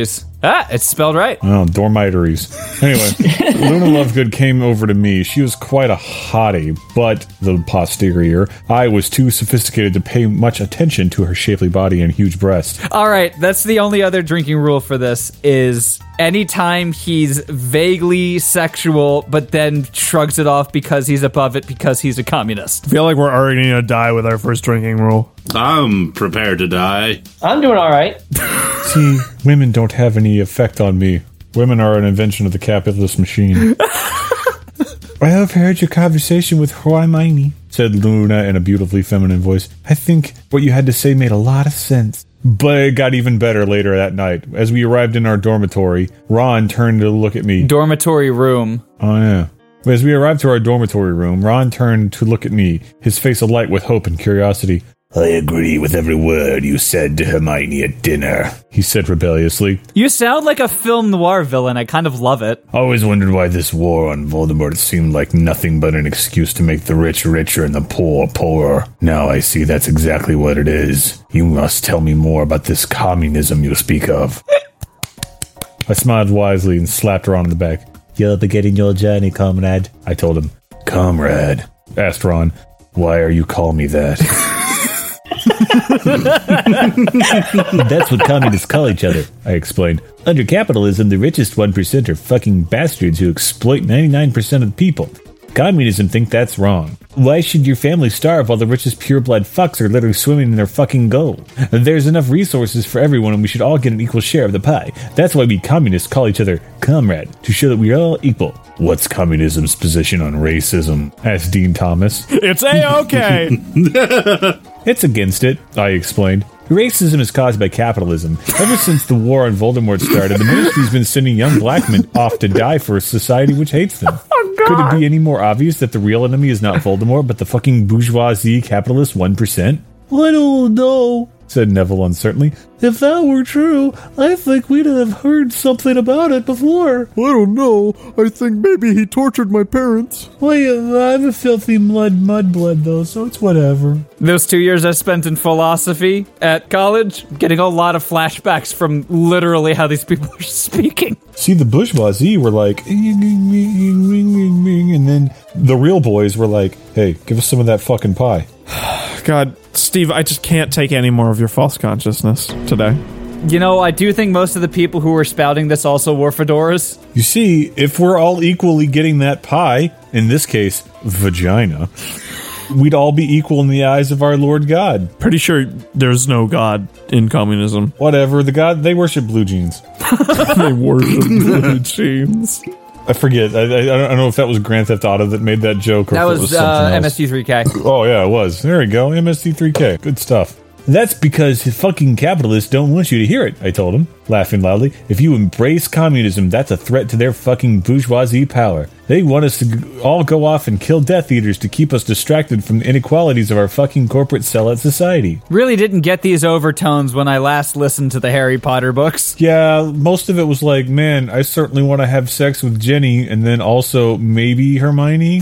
Ah, it's spelled right. Oh, dormitories. Anyway, Luna Lovegood came over to me. She was quite a hottie, but the posterior, I was too sophisticated to pay much attention to her shapely body and huge breasts. All right, that's the only other drinking rule for this is anytime he's vaguely sexual, but then shrugs it off because he's above it because he's a communist. I feel like we're already going to die with our first drinking rule. I'm prepared to die. I'm doing all right. See, women don't have any effect on me. Women are an invention of the capitalist machine. I have heard your conversation with Hermione, said Luna in a beautifully feminine voice. I think what you had to say made a lot of sense. But it got even better later that night. As we arrived in our dormitory, Ron turned to look at me. Dormitory room. Oh, yeah. As we arrived to our dormitory room, Ron turned to look at me, his face alight with hope and curiosity. I agree with every word you said to Hermione at dinner, he said rebelliously. You sound like a film noir villain. I kind of love it. I always wondered why this war on Voldemort seemed like nothing but an excuse to make the rich richer and the poor poorer. Now I see that's exactly what it is. You must tell me more about this communism you speak of. I smiled wisely and slapped Ron on the back. You're beginning your journey, comrade, I told him. Comrade, asked Ron. Why are you calling me that? That's what communists call each other, I explained. Under capitalism, the richest one percent are fucking bastards who exploit ninety-nine percent of the people. Communism think that's wrong. Why should your family starve while the richest pureblood fucks are literally swimming in their fucking gold? There's enough resources for everyone and we should all get an equal share of the pie. That's why we communists call each other comrade, to show that we're all equal. What's communism's position on racism? Asked Dean Thomas. It's A-okay. It's against it, I explained. Racism is caused by capitalism. Ever since the war on Voldemort started, the ministry's been sending young black men off to die for a society which hates them. Oh, God. Could it be any more obvious that the real enemy is not Voldemort, but the fucking bourgeoisie capitalist one percent? I don't know, said Neville uncertainly. If that were true, I think we'd have heard something about it before. I don't know. I think maybe he tortured my parents. Well, yeah, I'm a filthy mud mudblood, though, so it's whatever. Those two years I spent in philosophy at college, getting a lot of flashbacks from literally how these people are speaking. See, the bourgeoisie were like, and then the real boys were like, hey, give us some of that fucking pie. God, Steve, I just can't take any more of your false consciousness today. You know, I do think most of the people who were spouting this also wore fedoras. You see, if we're all equally getting that pie, in this case, vagina, we'd all be equal in the eyes of our Lord God. Pretty sure there's no God in communism. Whatever, the God, they worship blue jeans. They worship blue jeans. I forget. I, I, I don't know if that was Grand Theft Auto that made that joke or that if was, it was something uh, else. M S T three K. Oh, yeah, it was. There we go. M S T three K. Good stuff. That's because fucking capitalists don't want you to hear it, I told him, laughing loudly. If you embrace communism, that's a threat to their fucking bourgeoisie power. They want us to all go off and kill Death Eaters to keep us distracted from the inequalities of our fucking corporate sellout society. Really didn't get these overtones when I last listened to the Harry Potter books. Yeah, most of it was like, man, I certainly want to have sex with Jenny, and then also maybe Hermione.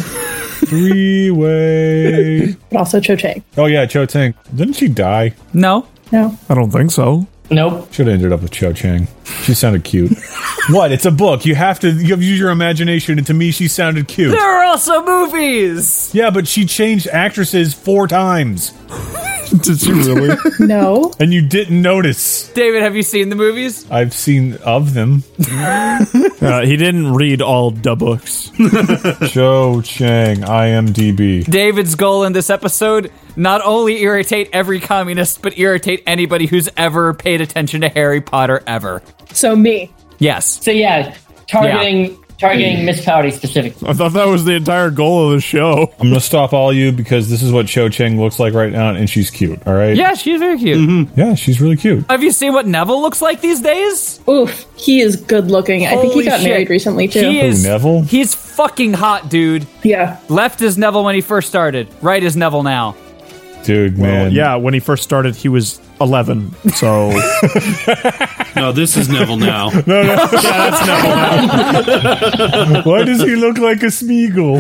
Three-way. But also Cho Chang. Oh, yeah, Cho Chang. Didn't she die? No. No. I don't think so. Nope. Should have ended up with Cho Chang. She sounded cute. What? It's a book. You have to you have to use your imagination, and to me, she sounded cute. There are also movies! Yeah, but she changed actresses four times. Did she really? No. And you didn't notice. David, have you seen the movies? I've seen of them. uh, he didn't read all the books. Cho Chang, I M D B. David's goal in this episode, not only irritate every communist, but irritate anybody who's ever paid attention to Harry Potter ever. So me. Yes. So yeah, targeting... Yeah. Targeting Miss Pouty specifically. I thought that was the entire goal of the show. I'm going to stop all you because this is what Cho Chang looks like right now, and she's cute, all right? Yeah, she's very cute. Mm-hmm. Yeah, she's really cute. Have you seen what Neville looks like these days? Oof, he is good looking. Holy I think he got shit. married recently, too. He is, Who, Neville? He's fucking hot, dude. Yeah. Left is Neville when he first started. Right is Neville now. Dude, well, man. Yeah, when he first started, he was eleven, so... No, this is Neville now. no, no. Yeah, that's Neville now. Why does he look like a Smeagol?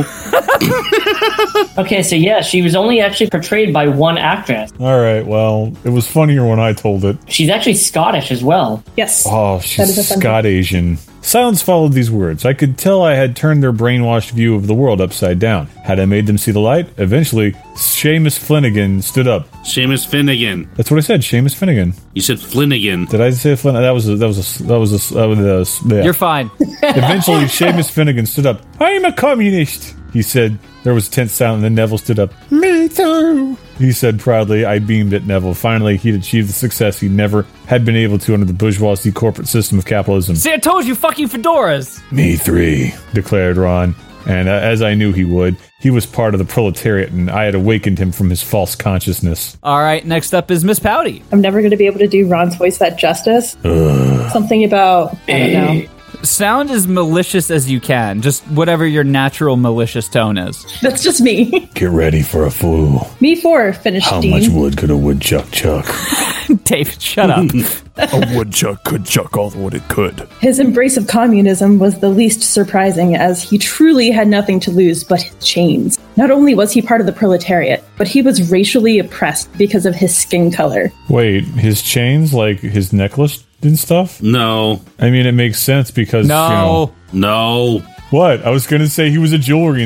Okay, so yeah, she was only actually portrayed by one actress. All right, well, it was funnier when I told it. She's actually Scottish as well. Yes. Oh, That she's is a fun Scott Asian. Silence followed these words. I could tell I had turned their brainwashed view of the world upside down. Had I made them see the light? Eventually, Seamus Finnegan stood up. Seamus Finnegan. That's what I said, Seamus Finnegan. You said Flanagan. Did I say Flanagan? That was a, that was a, that was a, that was a, yeah. You're fine. Eventually, Seamus Finnegan stood up. I'm a communist, he said. There was a tense silence, and then Neville stood up. Me too, he said proudly. I beamed at Neville. Finally, he'd achieved the success he never had been able to under the bourgeoisie corporate system of capitalism. See, I told you, fucking fedoras. Me three, declared Ron. And uh, as I knew he would, he was part of the proletariat, and I had awakened him from his false consciousness. All right, next up is Miss Pouty. I'm never going to be able to do Ron's voice that justice. Ugh. Something about, I don't know. Sound as malicious as you can, just whatever your natural malicious tone is. That's just me. Get ready for a fool. Me four, finished How Dean. much wood could a woodchuck chuck? David, shut up. A woodchuck could chuck all the wood it could. His embrace of communism was the least surprising, as he truly had nothing to lose but his chains. Not only was he part of the proletariat, but he was racially oppressed because of his skin color. Wait, his chains, like his necklace and stuff? No. I mean, it makes sense because, No. you know... No. What? I was going to say he was a jewelry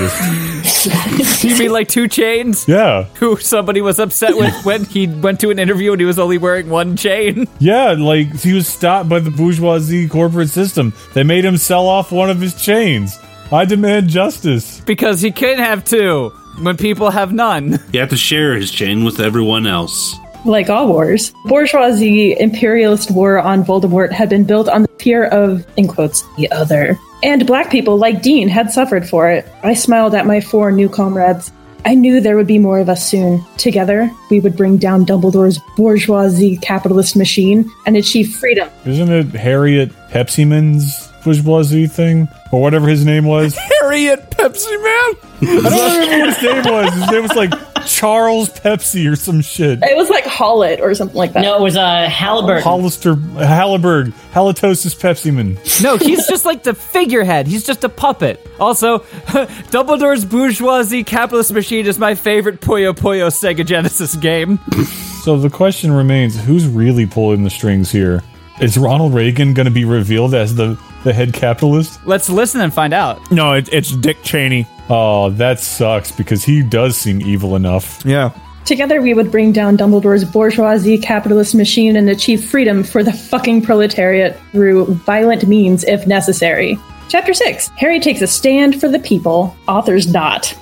enthusiast. You mean like Two Chains? Yeah. Who somebody was upset with when he went to an interview and he was only wearing one chain? Yeah, like, he was stopped by the bourgeoisie corporate system. They made him sell off one of his chains. I demand justice. Because he can have two when people have none. He had to share his chain with everyone else. Like all wars, bourgeoisie imperialist war on Voldemort had been built on the fear of, in quotes, the other. And black people like Dean had suffered for it. I smiled at my four new comrades. I knew there would be more of us soon. Together, we would bring down Dumbledore's bourgeoisie capitalist machine and achieve freedom. Isn't it Harriet Pepsiman's bourgeoisie thing? Or whatever his name was? Harriet Pepsi Man? I don't remember what his name was. His name was like Charles Pepsi or some shit. It was like Hollett or something like that. No, it was uh, Halliburton. Hollister, Halliburg, Halitosis Pepsiman. No, he's just like the figurehead. He's just a puppet. Also, Dumbledore's bourgeoisie capitalist machine is my favorite Puyo Puyo Sega Genesis game. So the question remains, who's really pulling the strings here? Is Ronald Reagan going to be revealed as the, the head capitalist? Let's listen and find out. No, it, it's Dick Cheney. Oh, that sucks, because he does seem evil enough. Yeah. Together we would bring down Dumbledore's bourgeoisie capitalist machine and achieve freedom for the fucking proletariat through violent means if necessary. Chapter six. Harry takes a stand for the people. Author's not.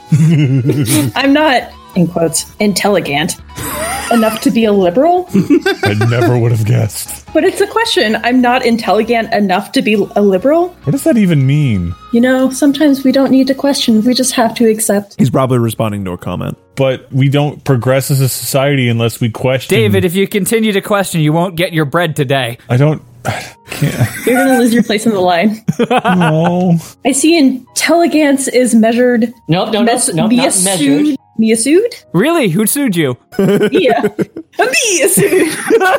I'm not, in quotes, intelligent enough to be a liberal. I never would have guessed. But it's a question. I'm not intelligent enough to be a liberal. What does that even mean? You know, sometimes we don't need to question. We just have to accept. He's probably responding to a comment. But we don't progress as a society unless we question. David, if you continue to question, you won't get your bread today. I don't... I can't. You're going to lose your place in the line. No. I see intelligence is measured... Nope, no, no, mes- no, not measured. Mia sued? Really? Who sued you? Yeah. Mia sued.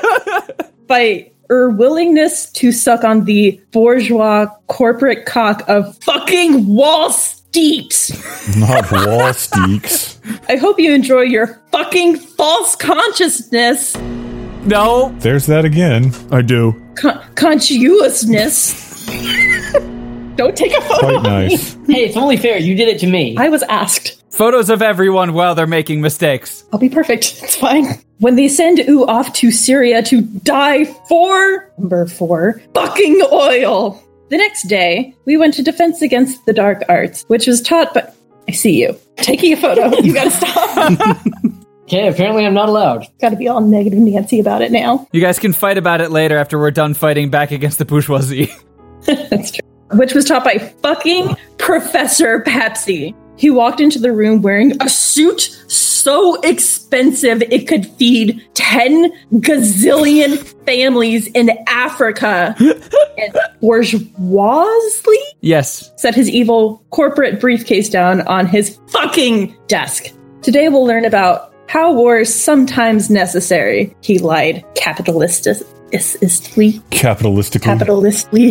By her willingness to suck on the bourgeois corporate cock of fucking Wall Steeks. Not Wall Steeks. I hope you enjoy your fucking false consciousness. No. There's that again. I do. Con- conscientiousness. Don't take a photo Quite of nice. me. Hey, it's only fair. You did it to me. I was asked. Photos of everyone while they're making mistakes. I'll be perfect. It's fine. When they send Oo off to Syria to die for number four, fucking oil. The next day, we went to Defense Against the Dark Arts, which was taught by... I see you. Taking a photo. You gotta stop. Okay, apparently I'm not allowed. Gotta be all negative Nancy about it now. You guys can fight about it later after we're done fighting back against the bourgeoisie. That's true. Which was taught by fucking Professor Pepsi. He walked into the room wearing a suit so expensive it could feed ten gazillion families in Africa. And bourgeoisly? Yes. Set his evil corporate briefcase down on his fucking desk. Today we'll learn about how war is sometimes necessary. He lied. Capitalistically. Capitalistically. Capitalistically.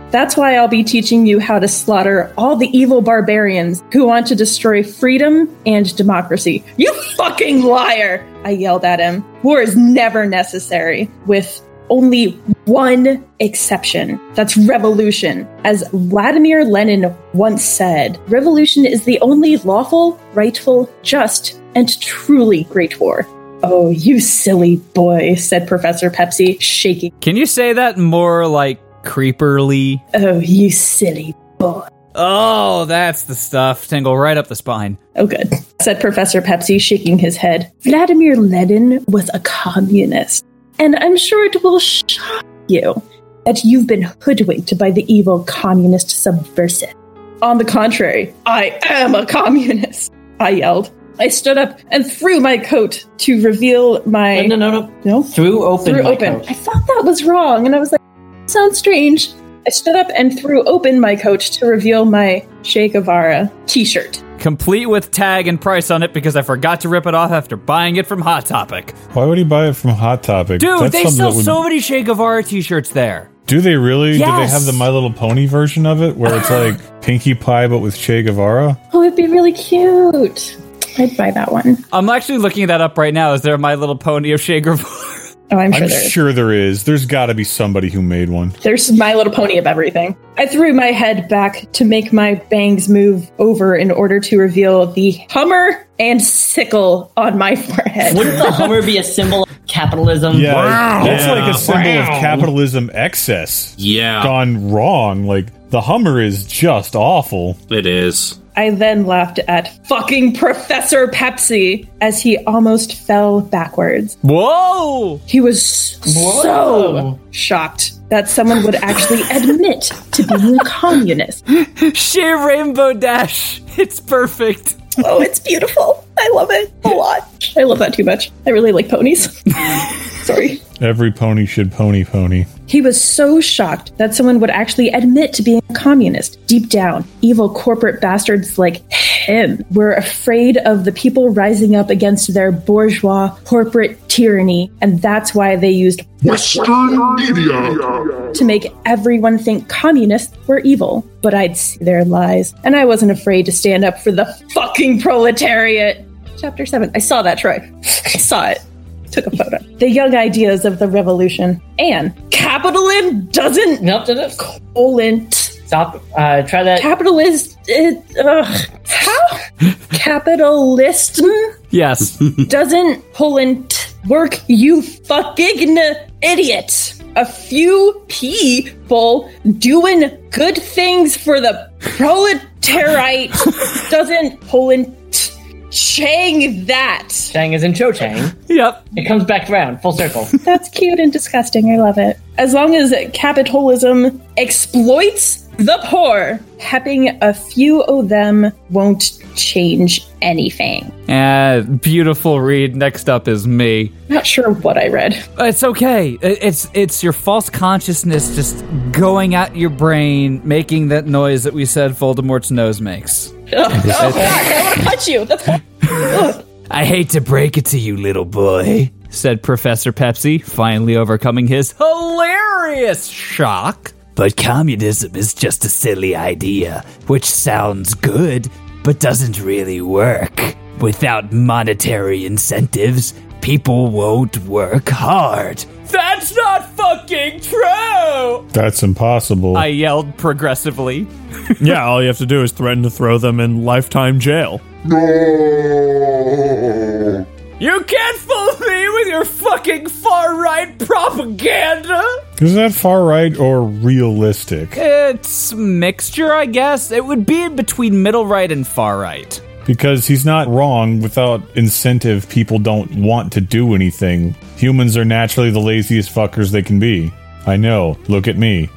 That's why I'll be teaching you how to slaughter all the evil barbarians who want to destroy freedom and democracy. You fucking liar! I yelled at him. War is never necessary, with only one exception. That's revolution. As Vladimir Lenin once said, revolution is the only lawful, rightful, just, and truly great war. Oh, you silly boy, said Professor Pepsi, shaking. Can you say that more like creeperly? Oh, you silly boy. Oh, that's the stuff. Tingle right up the spine. Oh, good, said Professor Pepsi, shaking his head. Vladimir Lenin was a communist. And I'm sure it will shock you that you've been hoodwinked by the evil communist subversive. On the contrary, I am a communist, I yelled. I stood up and threw my coat to reveal my... No, no, no. No? Threw open Threw my open. coat. I thought that was wrong, and I was like, sounds strange. I stood up and threw open my coat to reveal my Che Guevara t-shirt. Complete with tag and price on it because I forgot to rip it off after buying it from Hot Topic. Why would he buy it from Hot Topic? Dude, That's they something sell that would- so many Che Guevara t-shirts there. Do they really? Do they Yes. have the My Little Pony version of it where it's like Pinkie Pie but with Che Guevara? Oh, it'd be really cute. I'd buy that one. I'm actually looking that up right now. Is there My Little Pony of Che Guevara? Oh, I'm sure I'm there is. sure there is. There's got to be somebody who made one. There's My Little Pony of everything. I threw my head back to make my bangs move over in order to reveal the Hummer and sickle on my forehead. Wouldn't the Hummer be a symbol of capitalism? Yeah, Wow. that's Yeah. like a symbol of Wow. capitalism excess. Yeah. Gone wrong. Like, the Hummer is just awful. It is. I then laughed at fucking Professor Pepsi as he almost fell backwards. Whoa! He was so shocked that someone would actually admit to being a communist. Sheer Rainbow Dash. It's perfect. Oh, it's beautiful. I love it a lot. I love that too much. I really like ponies. Sorry. Every pony should pony pony. He was so shocked that someone would actually admit to being a communist. Deep down, evil corporate bastards like him were afraid of the people rising up against their bourgeois corporate tyranny, and that's why they used Western media. to make everyone think communists were evil. But I'd see their lies, and I wasn't afraid to stand up for the fucking proletariat. Chapter seven. I saw that, Troy. I saw it. Took a photo. The young ideas of the revolution. And capitalism doesn't... Nope, did it? Colon... Stop. Uh, try that. Capitalist... It, ugh. How? Capitalism Yes. doesn't Poland work, you fucking idiot. A few people doing good things for the proletariat doesn't Poland Chang that. Chang is in Cho Chang. Yep. It comes back around, full circle. That's cute and disgusting. I love it. As long as capitalism exploits the poor, helping a few of them won't change anything. Uh, beautiful read. Next up is me. Not sure what I read. It's okay. It- It's it's your false consciousness just going at your brain, making that noise that we said Voldemort's nose makes. Ugh. Oh, God, I want to punch you. That's ugh. I hate to break it to you, little boy, said Professor Pepsi, finally overcoming his hilarious shock. but communism is just a silly idea, which sounds good, but doesn't really work. Without monetary incentives, people won't work hard. That's not fucking true! That's impossible. I yelled progressively. Yeah, all you have to do is threaten to throw them in lifetime jail. No! You can't fool me with your fucking far-right propaganda! Is that far right or realistic? It's mixture, I guess. It would be in between middle right and far right. Because he's not wrong. Without incentive, people don't want to do anything. Humans are naturally the laziest fuckers they can be. I know. Look at me.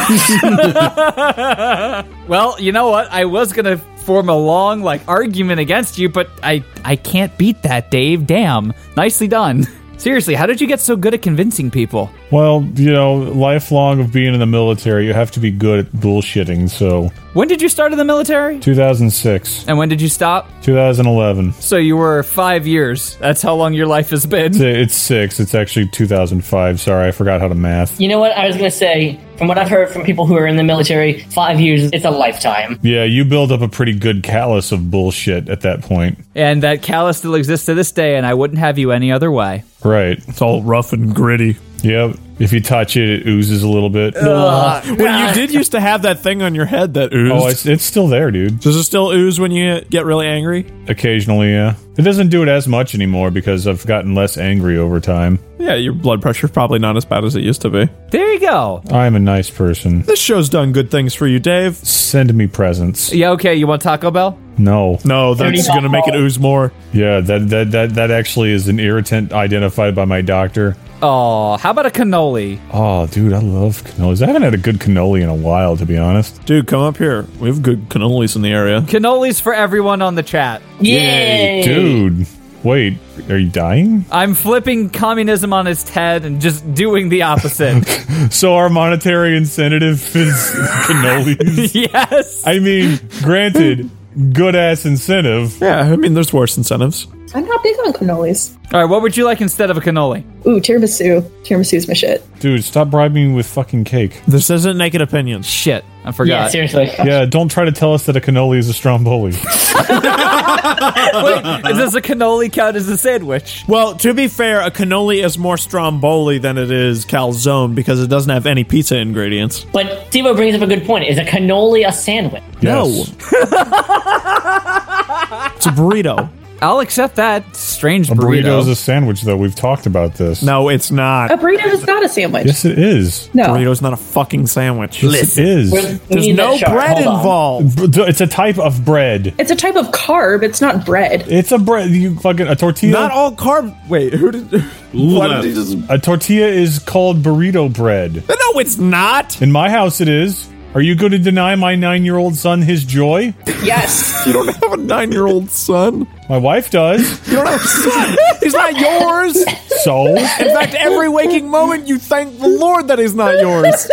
Well, you know what? I was gonna form a long, like, argument against you, but I, I can't beat that, Dave. Damn. Nicely done. Seriously, how did you get so good at convincing people? Well, you know, lifelong of being in the military, you have to be good at bullshitting, so... When did you start in the military? two thousand six. And when did you stop? two thousand eleven. So you were five years. That's how long your life has been. It's, it's six. It's actually two thousand five. Sorry, I forgot how to math. You know what? I was going to say, From what I've heard from people who are in the military, five years is a lifetime. Yeah, you build up a pretty good callus of bullshit at that point. And that callus still exists to this day, and I wouldn't have you any other way. Right. It's all rough and gritty. Yep. If you touch it, it oozes a little bit. Well, you did used to have that thing on your head that oozed. Oh, it's, it's still there, dude. Does it still ooze when you get really angry? Occasionally, yeah. It doesn't do it as much anymore because I've gotten less angry over time. Yeah, your blood pressure's probably not as bad as it used to be. There you go. I'm a nice person. This show's done good things for you, Dave. Send me presents. Yeah, okay, you want Taco Bell? No. No, that's going to make it ooze more. Yeah, that, that, that, that actually is an irritant identified by my doctor. Oh, how about a cannoli? Oh, dude, I love cannolis. I haven't had a good cannoli in a while, to be honest. Dude, come up here. We have good cannolis in the area. Cannolis for everyone on the chat. Yay! Dude, wait, are you dying? I'm flipping communism on its head and just doing the opposite. So our monetary incentive is cannolis? Yes. I mean, granted, good-ass incentive. Yeah, I mean, there's worse incentives. I'm not big on cannolis. All right, what would you like instead of a cannoli? Ooh, tiramisu. Tiramisu's my shit. Dude, stop bribing me with fucking cake. This isn't naked opinions. Shit, I Yeah, forgot. seriously. Yeah, don't try to tell us that a cannoli is a stromboli. Wait, does a cannoli count as a sandwich? Well, to be fair, a cannoli is more stromboli than it is calzone because it doesn't have any pizza ingredients. But Devo brings up a good point. Is a cannoli a sandwich? No. Yes. It's a burrito. I'll accept that. Strange A burrito. burrito is a sandwich, though. We've talked about this. No, it's not. A burrito is not a sandwich. Yes, it is. No. Burrito's not a fucking sandwich. Yes, it is. We're- we There's need no that chart. bread Hold on. involved. B- It's a type of bread. It's a type of carb. It's not bread. It's a bread. You fucking a tortilla. Not all carb. Wait, who did? Why did he just? A tortilla is called burrito bread. No, it's not. In my house, it is. Are you going to deny my nine-year-old son his joy? Yes. You don't have a nine-year-old son. My wife does. You don't have a son. He's not yours. So? In fact, every waking moment you thank the Lord that he's not yours.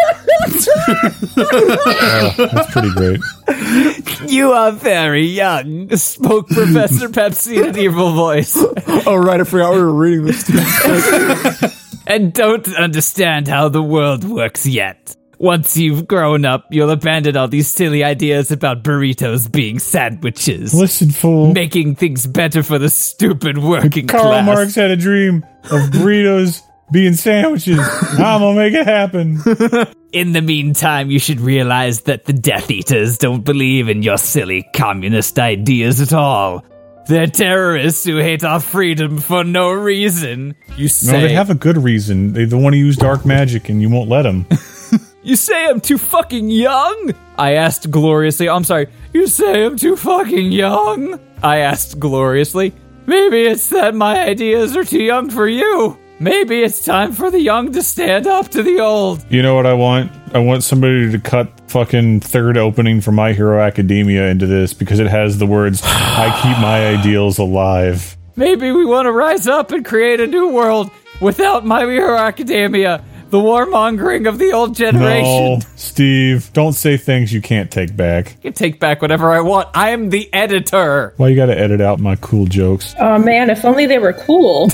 Uh, that's pretty great. You are very young, spoke Professor Pepsi in an evil voice. Oh, right. I forgot we were reading this. And don't understand how the world works yet. Once you've grown up, you'll abandon all these silly ideas about burritos being sandwiches. Listen, fool. Making things better for the stupid working Karl class. Marx had a dream of burritos being sandwiches. I'm gonna make it happen. In the meantime, you should realize that the Death Eaters don't believe in your silly communist ideas at all. They're terrorists who hate our freedom for no reason. You say No, they have a good reason. They, they want to use dark magic, and you won't let them. You say I'm too fucking young? I asked gloriously. I'm sorry. You say I'm too fucking young? I asked gloriously. Maybe it's that my ideas are too young for you. Maybe it's time for the young to stand up to the old. You know what I want? I want somebody to cut fucking third opening for My Hero Academia into this because it has the words, I keep my ideals alive. Maybe we want to rise up and create a new world without My Hero Academia. The warmongering of the old generation. No, Steve, don't say things you can't take back. I can take back whatever I want. I am the editor. Why you gotta edit out my cool jokes? Oh man, if only they were cool.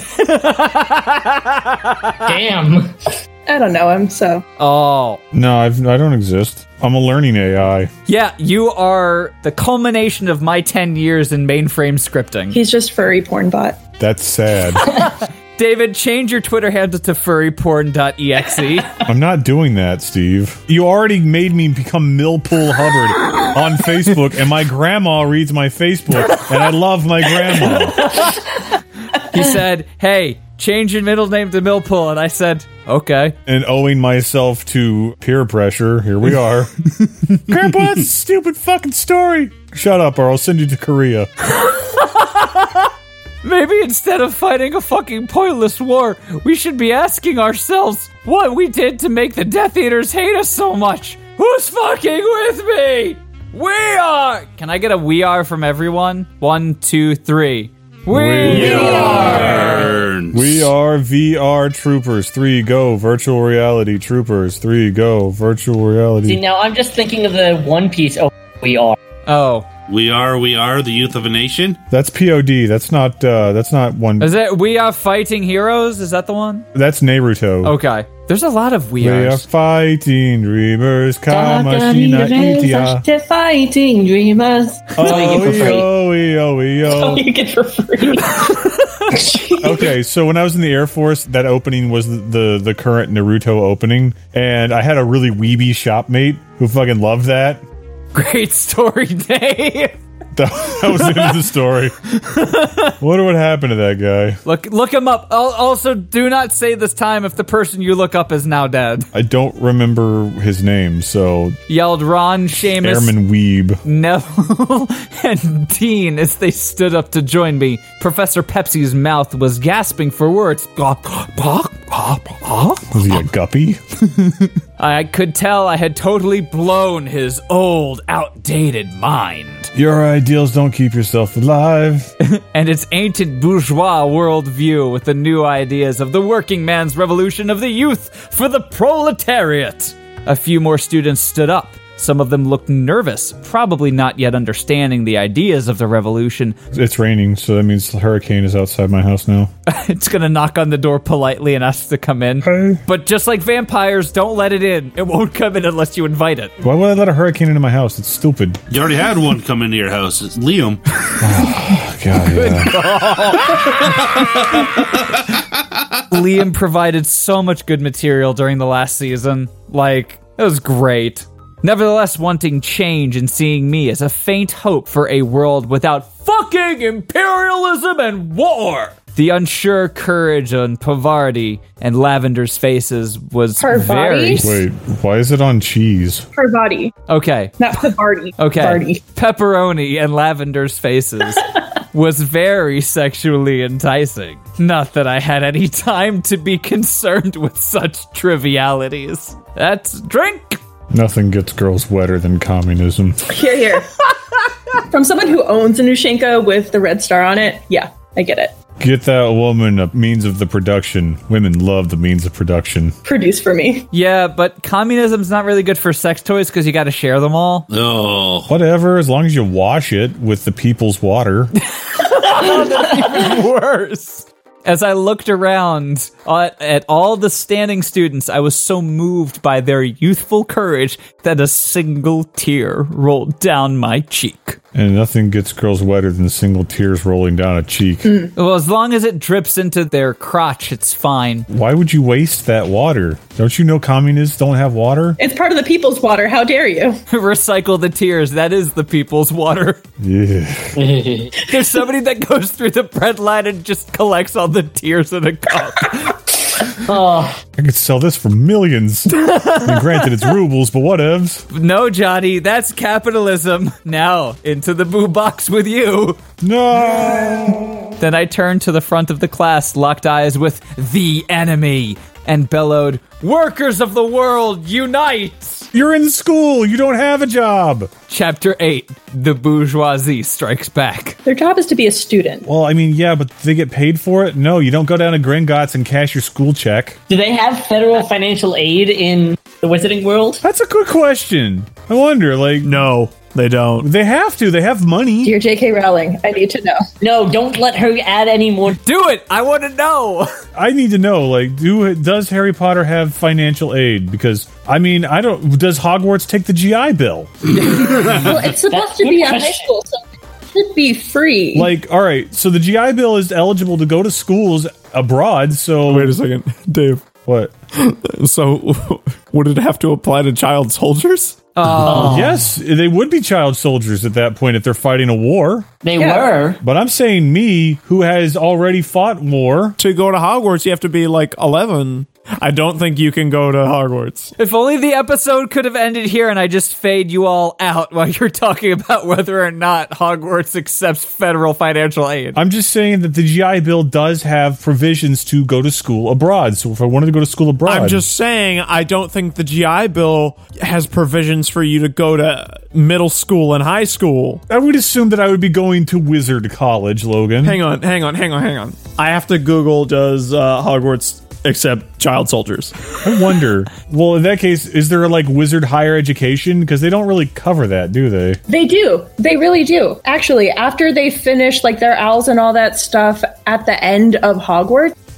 Damn. I don't know him, so. Oh. No, I've, I don't exist. I'm a learning A I. Yeah, you are the culmination of my ten years in mainframe scripting. He's just furry porn bot. That's sad. David, change your Twitter handle to furryporn dot E X E. I'm not doing that, Steve. You already made me become Millpool Hubbard on Facebook, and my grandma reads my Facebook, and I love my grandma. He said, hey, change your middle name to Millpool, and I said, okay. And owing myself to peer pressure, here we are. Grandpa, that's a stupid fucking story. Shut up, or I'll send you to Korea. Maybe instead of fighting a fucking pointless war, we should be asking ourselves what we did to make the Death Eaters hate us so much. Who's fucking with me? We are! Can I get a we are from everyone? One, two, three. We, We are! We are V R troopers. Three, go. Virtual reality troopers. Three, go. Virtual reality. See, now I'm just thinking of the One Piece. Oh, we are. Oh. We are, we are the youth of a nation. That's P O D. That's not, uh, that's not one. Is it We Are Fighting Heroes? Is that the one? That's Naruto. Okay. There's a lot of we, We are ars. fighting dreamers. Kamashina Itia. Fighting dreamers. That's all you get for free. Oh, oh, That's oh, all you get for free. Okay, so when I was in the Air Force, that opening was the, the the current Naruto opening, and I had a really weeby shopmate who fucking loved that. Great story day. That, that was the end of the story. Wonder what happened to that guy. Look, look him up. Al- Also, do not say this time if the person you look up is now dead. I don't remember his name, so Yelled Ron, Seamus, Airman Weeb. Neville, and Dean as they stood up to join me. Professor Pepsi's mouth was gasping for words. Was he a guppy? I could tell I had totally blown his old, outdated mind. Your ideals don't keep yourself alive. And its ancient bourgeois worldview with the new ideas of the working man's revolution of the youth for the proletariat. A few more students stood up. Some of them looked nervous, probably not yet understanding the ideas of the revolution. It's raining, so that means the hurricane is outside my house now. It's gonna knock on the door politely and ask to come in. Hey. But just like vampires, don't let it in. It won't come in unless you invite it. Why would I let a hurricane into my house? It's stupid. You already had one come into your house. It's Liam. God, yeah. Liam provided so much good material during the last season. Like, it was great. Nevertheless, wanting change and seeing me as a faint hope for a world without fucking imperialism and war. The unsure courage on Pavardi and Lavender's faces was Her very... body? Wait, why is it on cheese? Her body, Okay, not Pavardi. okay. Barty. Pepperoni and Lavender's faces was very sexually enticing. Not that I had any time to be concerned with such trivialities. That's drink! Nothing gets girls wetter than communism. Here, here. From someone who owns a Nushenka with the red star on it, yeah, I get it. Get that woman a means of the production. Women love the means of production. Produce for me. Yeah, but communism's not really good for sex toys because you gotta share them all. Oh. Whatever, as long as you wash it with the people's water. Worse. As I looked around at, at all the standing students, I was so moved by their youthful courage that a single tear rolled down my cheek. And nothing gets girls wetter than single tears rolling down a cheek. Mm. Well, as long as it drips into their crotch, it's fine. Why would you waste that water? Don't you know communists don't have water? It's part of the people's water. How dare you? Recycle the tears. That is the people's water. Yeah. There's somebody that goes through the bread line and just collects all the tears in a cup. Oh, I could sell this for millions. I mean, granted, it's rubles, but whatevs. No, Johnny, that's capitalism. Now, into the boo box with you. No! Then I turned to the front of the class, locked eyes with the enemy, and bellowed, "Workers of the world, unite!" You're in school. You don't have a job. Chapter eight, The Bourgeoisie Strikes Back. Their job is to be a student. Well, I mean, yeah, but they get paid for it? No, you don't go down to Gringotts and cash your school check. do they have federal financial aid in the Wizarding World? That's a good question. I wonder, like... No, they don't. They have to. They have money. Dear J K Rowling, I need to know. No, don't let her add any more. Do it! I want to know! I need to know, like, do does Harry Potter have financial aid? Because, I mean, I don't... Does Hogwarts take the G I Bill? Well, it's supposed That's to a be good a high question. school, so it should be free. Like, all right, so the G I Bill is eligible to go to schools abroad, so... Wait a second, Dave. What? So, would it have to apply to child soldiers? Oh. Yes, they would be child soldiers at that point if they're fighting a war. They Yeah. were. But I'm saying me, who has already fought war... To go to Hogwarts, you have to be like eleven. I don't think you can go to Hogwarts. If only the episode could have ended here and I just fade you all out while you're talking about whether or not Hogwarts accepts federal financial aid. I'm just saying that the G I Bill does have provisions to go to school abroad. So if I wanted to go to school abroad... I'm just saying, I don't think the G I Bill has provisions for you to go to middle school and high school. I would assume that I would be going to Wizard College, Logan. Hang on, hang on, hang on, hang on. I have to Google, does uh, Hogwarts accept child soldiers? I wonder. Well, in that case, is there like Wizard higher education? Because they don't really cover that, do they? They do. They really do. Actually, after they finish like their owls and all that stuff at the end of Hogwarts,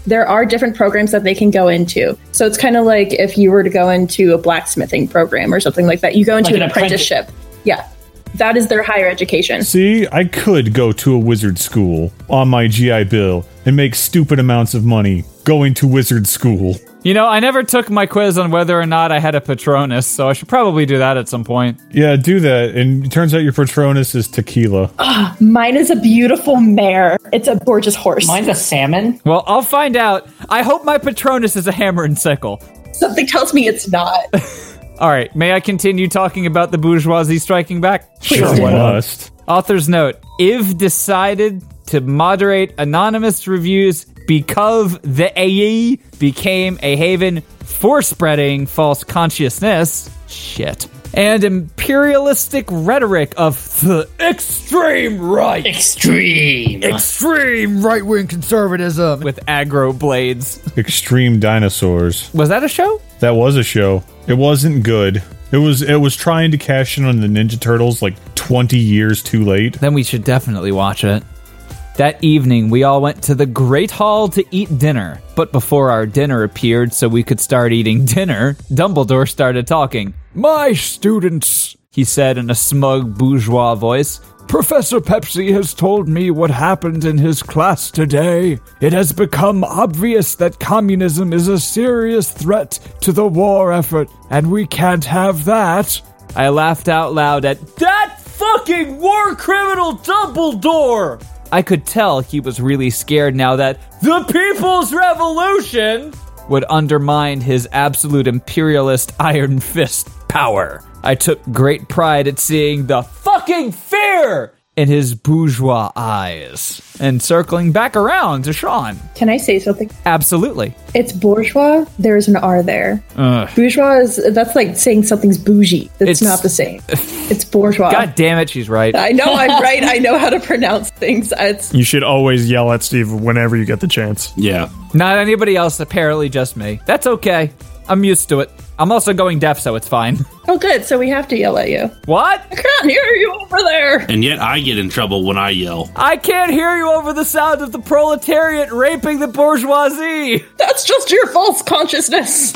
there are different programs that they can go into. So it's kind of like if you were to go into a blacksmithing program or something like that. You go into Like an an apprentice- apprenticeship. Yeah. That is their higher education. See, I could go to a wizard school on my G I Bill and make stupid amounts of money going to wizard school. You know, I never took my quiz on whether or not I had a Patronus, so I should probably do that at some point. Yeah, do that. And it turns out your Patronus is tequila. Mine is a beautiful mare. It's a gorgeous horse. Mine's a salmon. Well, I'll find out. I hope my Patronus is a hammer and sickle. Something tells me it's not. All right, may I continue talking about the bourgeoisie striking back? Sure, why not? Author's note, I V decided to moderate anonymous reviews because the A E became a haven for spreading false consciousness, shit, and imperialistic rhetoric of the extreme right. Extreme. Extreme right-wing conservatism with aggro blades. Extreme Dinosaurs. Was that a show? That was a show. It wasn't good. It was it was trying to cash in on the Ninja Turtles like twenty years too late. Then we should definitely watch it. That evening, we all went to the Great Hall to eat dinner. But before our dinner appeared so we could start eating dinner, Dumbledore started talking. My students, he said in a smug bourgeois voice, Professor Pepsi has told me what happened in his class today. It has become obvious that communism is a serious threat to the war effort, and we can't have that. I laughed out loud at that fucking war criminal Dumbledore! I could tell he was really scared now that the People's Revolution would undermine his absolute imperialist iron fist power. I took great pride at seeing the fucking fear in his bourgeois eyes. And circling back around to Sean. Can I say something? Absolutely. It's bourgeois. There's an R there. Ugh. Bourgeois is, that's like saying something's bougie. It's, It's- not the same. It's bourgeois. God damn it, she's right. I know I'm right. I know how to pronounce things. It's You should always yell at Steve whenever you get the chance. Yeah. Not anybody else, apparently just me. That's okay. I'm used to it. I'm also going deaf, so it's fine. oh good. So we have to yell at you. What? I can't hear you over there. And yet I get in trouble when I yell. I can't hear you over the sound of the proletariat raping the bourgeoisie. That's just your false consciousness.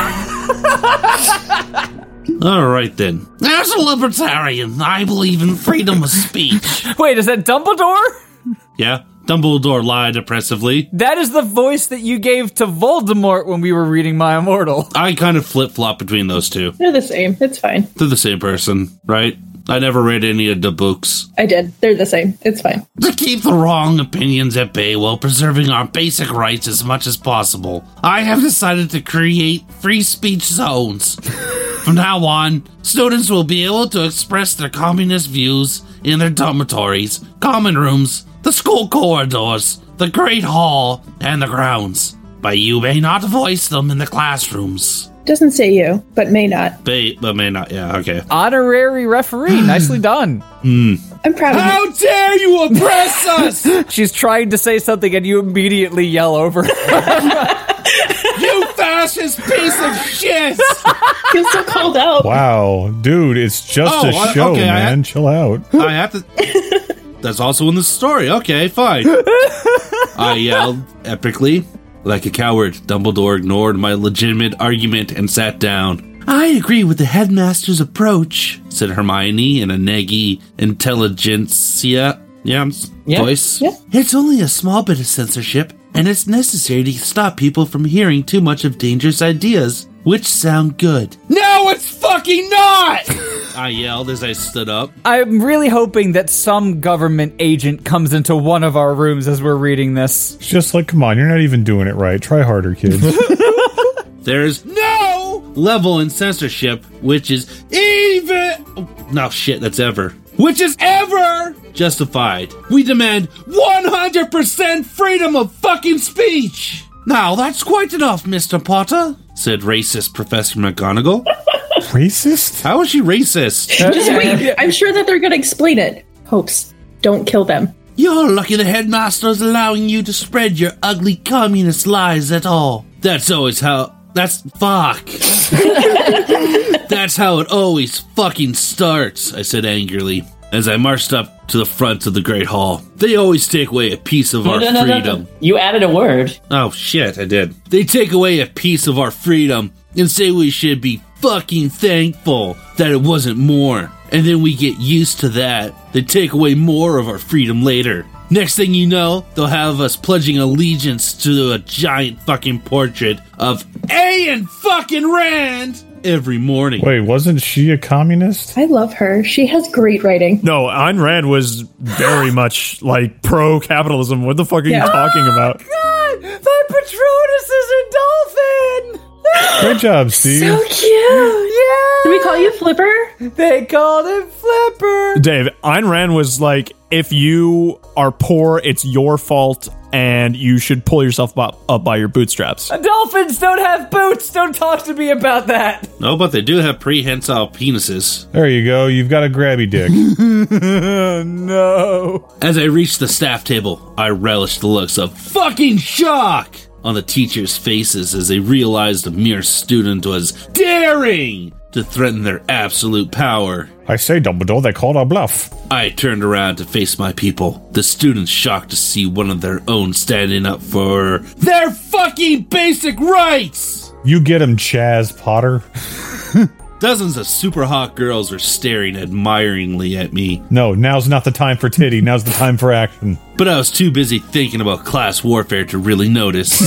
All right, then. As a libertarian, I believe in freedom of speech. Wait, is that Dumbledore? Yeah? Dumbledore lied oppressively. That is the voice that you gave to Voldemort when we were reading My Immortal. I kind of flip-flop between those two. They're the same. It's fine. They're the same person, right? I never read any of the books. I did. They're the same. It's fine. To keep the wrong opinions at bay while preserving our basic rights as much as possible, I have decided to create free speech zones. From now on, students will be able to express their communist views in their dormitories, common rooms, the school corridors, the Great Hall, and the grounds. But you may not voice them in the classrooms. Doesn't say you, but may not. May, but may not, yeah, okay. Honorary referee, nicely done. Mm. I'm proud of you. How dare you oppress us! She's trying to say something and you immediately yell over. You fascist piece of shit! Feel so called out. Wow, dude, it's just Oh, a I- show, okay, I- man. Chill out. I have to... That's also in the story. Okay, fine. I yelled epically. Like a coward, Dumbledore ignored my legitimate argument and sat down. I agree with the headmaster's approach, said Hermione in a neggy intelligentsia yeah, Yeah, voice. yeah. It's only a small bit of censorship, and it's necessary to stop people from hearing too much of dangerous ideas, which sound good. No, it's fucking not! I yelled as I stood up. I'm really hoping that some government agent comes into one of our rooms as we're reading this. It's just like, come on, you're not even doing it right. Try harder, kids. There's no level in censorship which is even... Oh, no, shit, that's ever. Which is ever justified. We demand one hundred percent freedom of fucking speech. Now, that's quite enough, Mister Potter, said racist Professor McGonagall. Racist? How is she racist? Just wait. I'm sure that they're going to explain it. Hopes. Don't kill them. You're lucky the headmaster is allowing you to spread your ugly communist lies at all. That's always how... That's... Fuck. That's how it always fucking starts, I said angrily, as I marched up to the front of the Great Hall. They always take away a piece of No, our no, no, no, freedom. no. You added a word. Oh shit, I did. They take away a piece of our freedom and say we should be fucking thankful that it wasn't more. And then we get used to that. They take away more of our freedom later. Next thing you know, they'll have us pledging allegiance to a giant fucking portrait of Ayn fucking Rand every morning. Wait, wasn't she a communist? I love her. She has great writing. No, Ayn Rand was very much like pro-capitalism. What the fuck are Yeah. you talking about? God, my Patronus is a dolphin! Great job, Steve. So cute. Yeah! Do we call you Flipper? They called him Flipper! Dave, Ayn Rand was like, if you are poor, it's your fault, and you should pull yourself up, up by your bootstraps. Dolphins don't have boots! Don't talk to me about that! No, but they do have prehensile penises. There you go. You've got a grabby dick. No. As I reached the staff table, I relished the looks of fucking shock on the teachers' faces as they realized a mere student was daring to threaten their absolute power. I say, Dumbledore, they called our bluff. I turned around to face my people, the students shocked to see one of their own standing up for their fucking basic rights! You get him, Chaz Potter. Dozens of super hot girls were staring admiringly at me, No, now's not the time for titty. Now's the time for action. but I was too busy thinking about class warfare to really notice.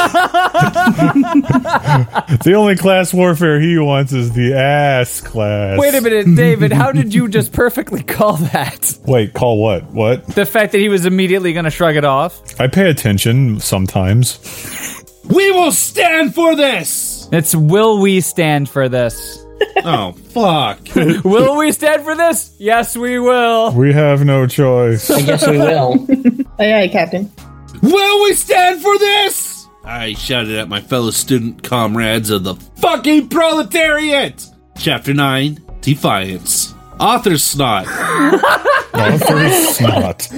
The only class warfare he wants is the ass class. Wait a minute, David, how did you just perfectly call that? Wait, call what? What? The fact that he was immediately going to shrug it off? I pay attention sometimes. We will stand for this! It's will we stand for this? Oh, fuck. Will we stand for this? Yes, we will. We have no choice. I guess we will. Aye, aye, Captain. Will we stand for this? I shouted at my fellow student comrades of the fucking proletariat! Chapter nine, Defiance. Author's Snot. Author's Snot.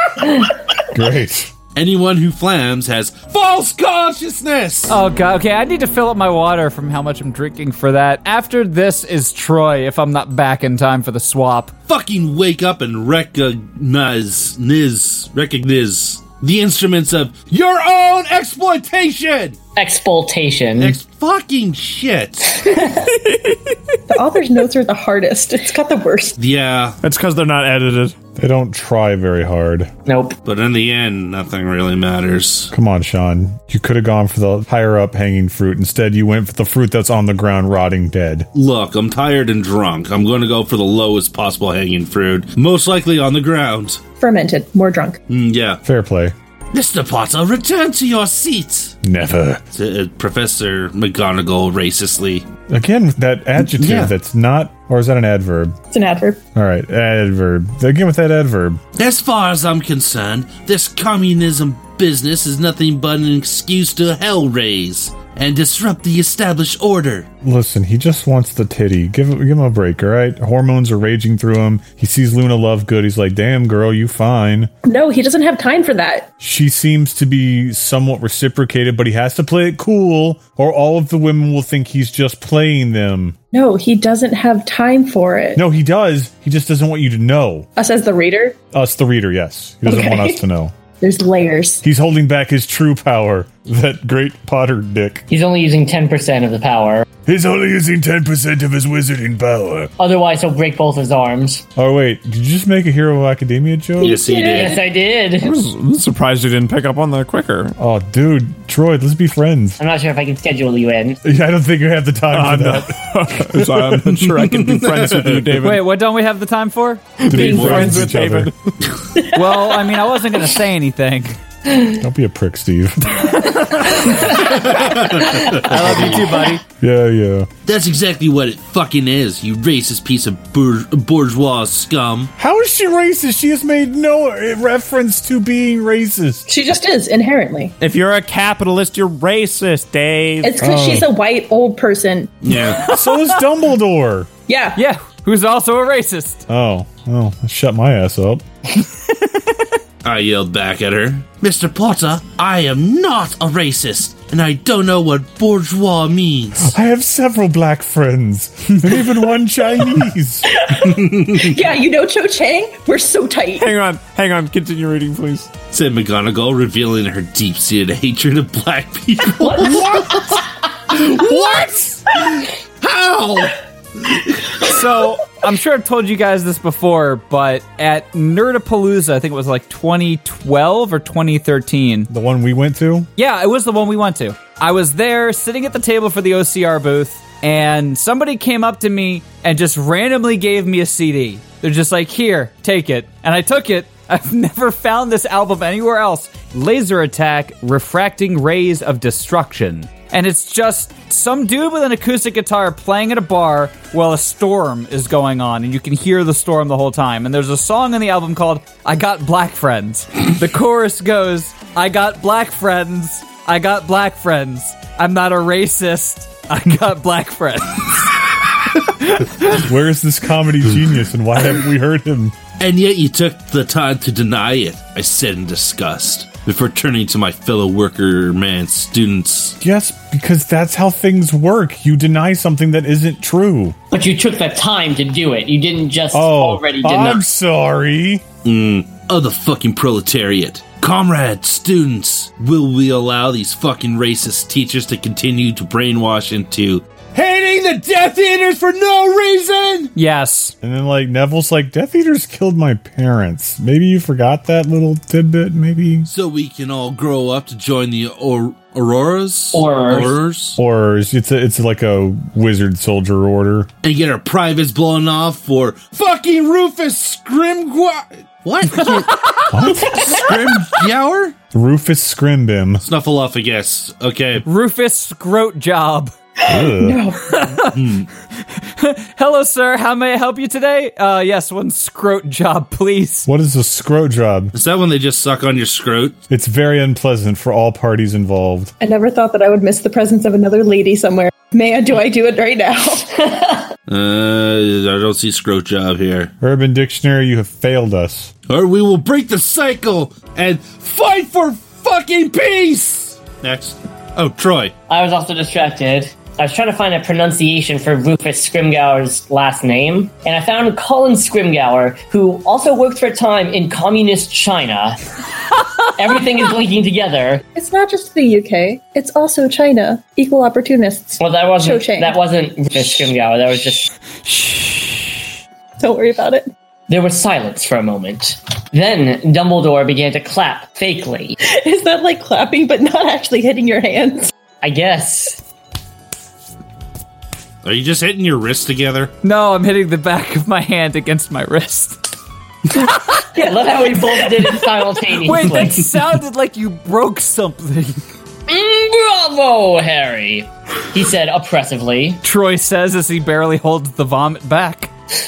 Great. Anyone who flams has false consciousness! Oh god, okay, I need to fill up my water from how much I'm drinking for that. After this is Troy, if I'm not back in time for the swap. Fucking wake up and recognize, niz, recognize the instruments of your own exploitation! Exploitation. Ex- fucking shit. The author's notes are the hardest. It's got the worst. Yeah, That's because they're not edited. They don't try very hard. Nope. but in the end, nothing really matters. Come on, Sean. You could have gone for the higher up hanging fruit. Instead, you went for the fruit that's on the ground rotting dead. Look, I'm tired and drunk. I'm going to go for the lowest possible hanging fruit, most likely on the ground. Fermented. More drunk. Mm, yeah. Fair play. Mister Potter, return to your seat. Never. Uh, Professor McGonagall racistly. Again, with that adjective Yeah. that's not, or is that an adverb? It's an adverb. All right, adverb. Again with that adverb. As far as I'm concerned, this communism business is nothing but an excuse to hell raise and disrupt the established order. Listen, he just wants the titty. Give him, give him a break, all right? Hormones are raging through him. He sees Luna Lovegood. He's like, damn, girl, you fine. No, he doesn't have time for that. She seems to be somewhat reciprocated, but he has to play it cool, or all of the women will think he's just playing them. No, he doesn't have time for it. No, he does. He just doesn't want you to know. Us as the reader, Us, the reader, yes. He doesn't Okay. want us to know. there's layers. He's holding back his true power. That great Potter dick. He's only using ten percent of the power. He's only using ten percent of his wizarding power. Otherwise, he'll break both his arms. Oh, wait. Did you just make a Hero of Academia joke? Yes, he did. Yes, I did. I'm surprised you didn't pick up on that quicker. Oh, dude. Troy, let's be friends. I'm not sure if I can schedule you in. I don't think you have the time for no. that. So I'm not sure I can be friends with you, David. Wait, what don't we have the time for? To be friends with with each other. David. Well, I mean, I wasn't going to say anything. Don't be a prick, Steve. I love you too, buddy. Yeah, yeah. That's exactly what it fucking is, you racist piece of bour- bourgeois scum. How is she racist? She has made no reference to being racist. She just is, inherently. If you're a capitalist, you're racist, Dave. It's because Oh. she's a white old person. Yeah. So is Dumbledore. Yeah. Yeah, who's also a racist. Oh, well, shut my ass up. I yelled back at her. Mister Potter, I am not a racist, and I don't know what bourgeois means. I have several black friends, and even one Chinese. Yeah, you know Cho Chang? We're so tight. Hang on, hang on. Continue reading, please. Said McGonagall, revealing her deep-seated hatred of black people. What? What? How? So, I'm sure I've told you guys this before, but at Nerdapalooza, I think it was like twenty twelve or twenty thirteen. The one we went to? Yeah, it was the one we went to. I was there sitting at the table for the O C R booth, and somebody came up to me and just randomly gave me a C D. They're just like, here, take it. And I took it. I've never found this album anywhere else. Laser Attack, Refracting Rays of Destruction. And it's just some dude with an acoustic guitar playing at a bar while a storm is going on, and you can hear the storm the whole time. And there's a song on the album called I Got Black Friends. The chorus goes, I got black friends, I got black friends. I'm not a racist, I got black friends. Where is this comedy genius, and why haven't we heard him? And yet you took the time to deny it, I said in disgust, before turning to my fellow worker man students. Yes, because that's how things work. You deny something that isn't true. But you took the time to do it. You didn't just Oh, already deny. I'm sorry. Mm, oh, the fucking proletariat. Comrades, students, will we allow these fucking racist teachers to continue to brainwash into hating the Death Eaters for no reason? Yes. And then, like, Neville's like, Death Eaters killed my parents. Maybe you forgot that little tidbit, maybe? So we can all grow up to join the or- Auroras? Aurors. Aurors? Or it's a, it's like a wizard soldier order. And get our privates blown off for fucking Rufus Scrimgeour. What? What? Scrimgeour? Rufus Scrimbim. Snuffleupagus, I guess. Okay. Rufus Scroat Job. No. Hello, sir. How may I help you today? Uh, yes, one scrote job, please. What is a scrote job? Is that when they just suck on your scrote? It's very unpleasant for all parties involved. I never thought that I would miss the presence of another lady somewhere. Man, do I do it right now. uh, I don't see scrote job here. Urban Dictionary, you have failed us. Or we will break the cycle and fight for fucking peace! Next. Oh, Troy. I was also distracted. I was trying to find a pronunciation for Rufus Scrimgeour's last name, and I found Colin Scrimgeour, who also worked for a time in communist China. Everything is linking together. It's not just the U K. It's also China. Equal opportunists. Well, that wasn't Cho Chang. that wasn't Rufus Scrimgeour. That was just. Shh. Don't worry about it. There was silence for a moment. Then Dumbledore began to clap fakely. Is that like clapping but not actually hitting your hands? I guess. Are you just hitting your wrists together? No, I'm hitting the back of my hand against my wrist. Yeah, look how we both did it simultaneously. Wait, that sounded like you broke something. Bravo, Harry, he said oppressively. Troy says as he barely holds the vomit back.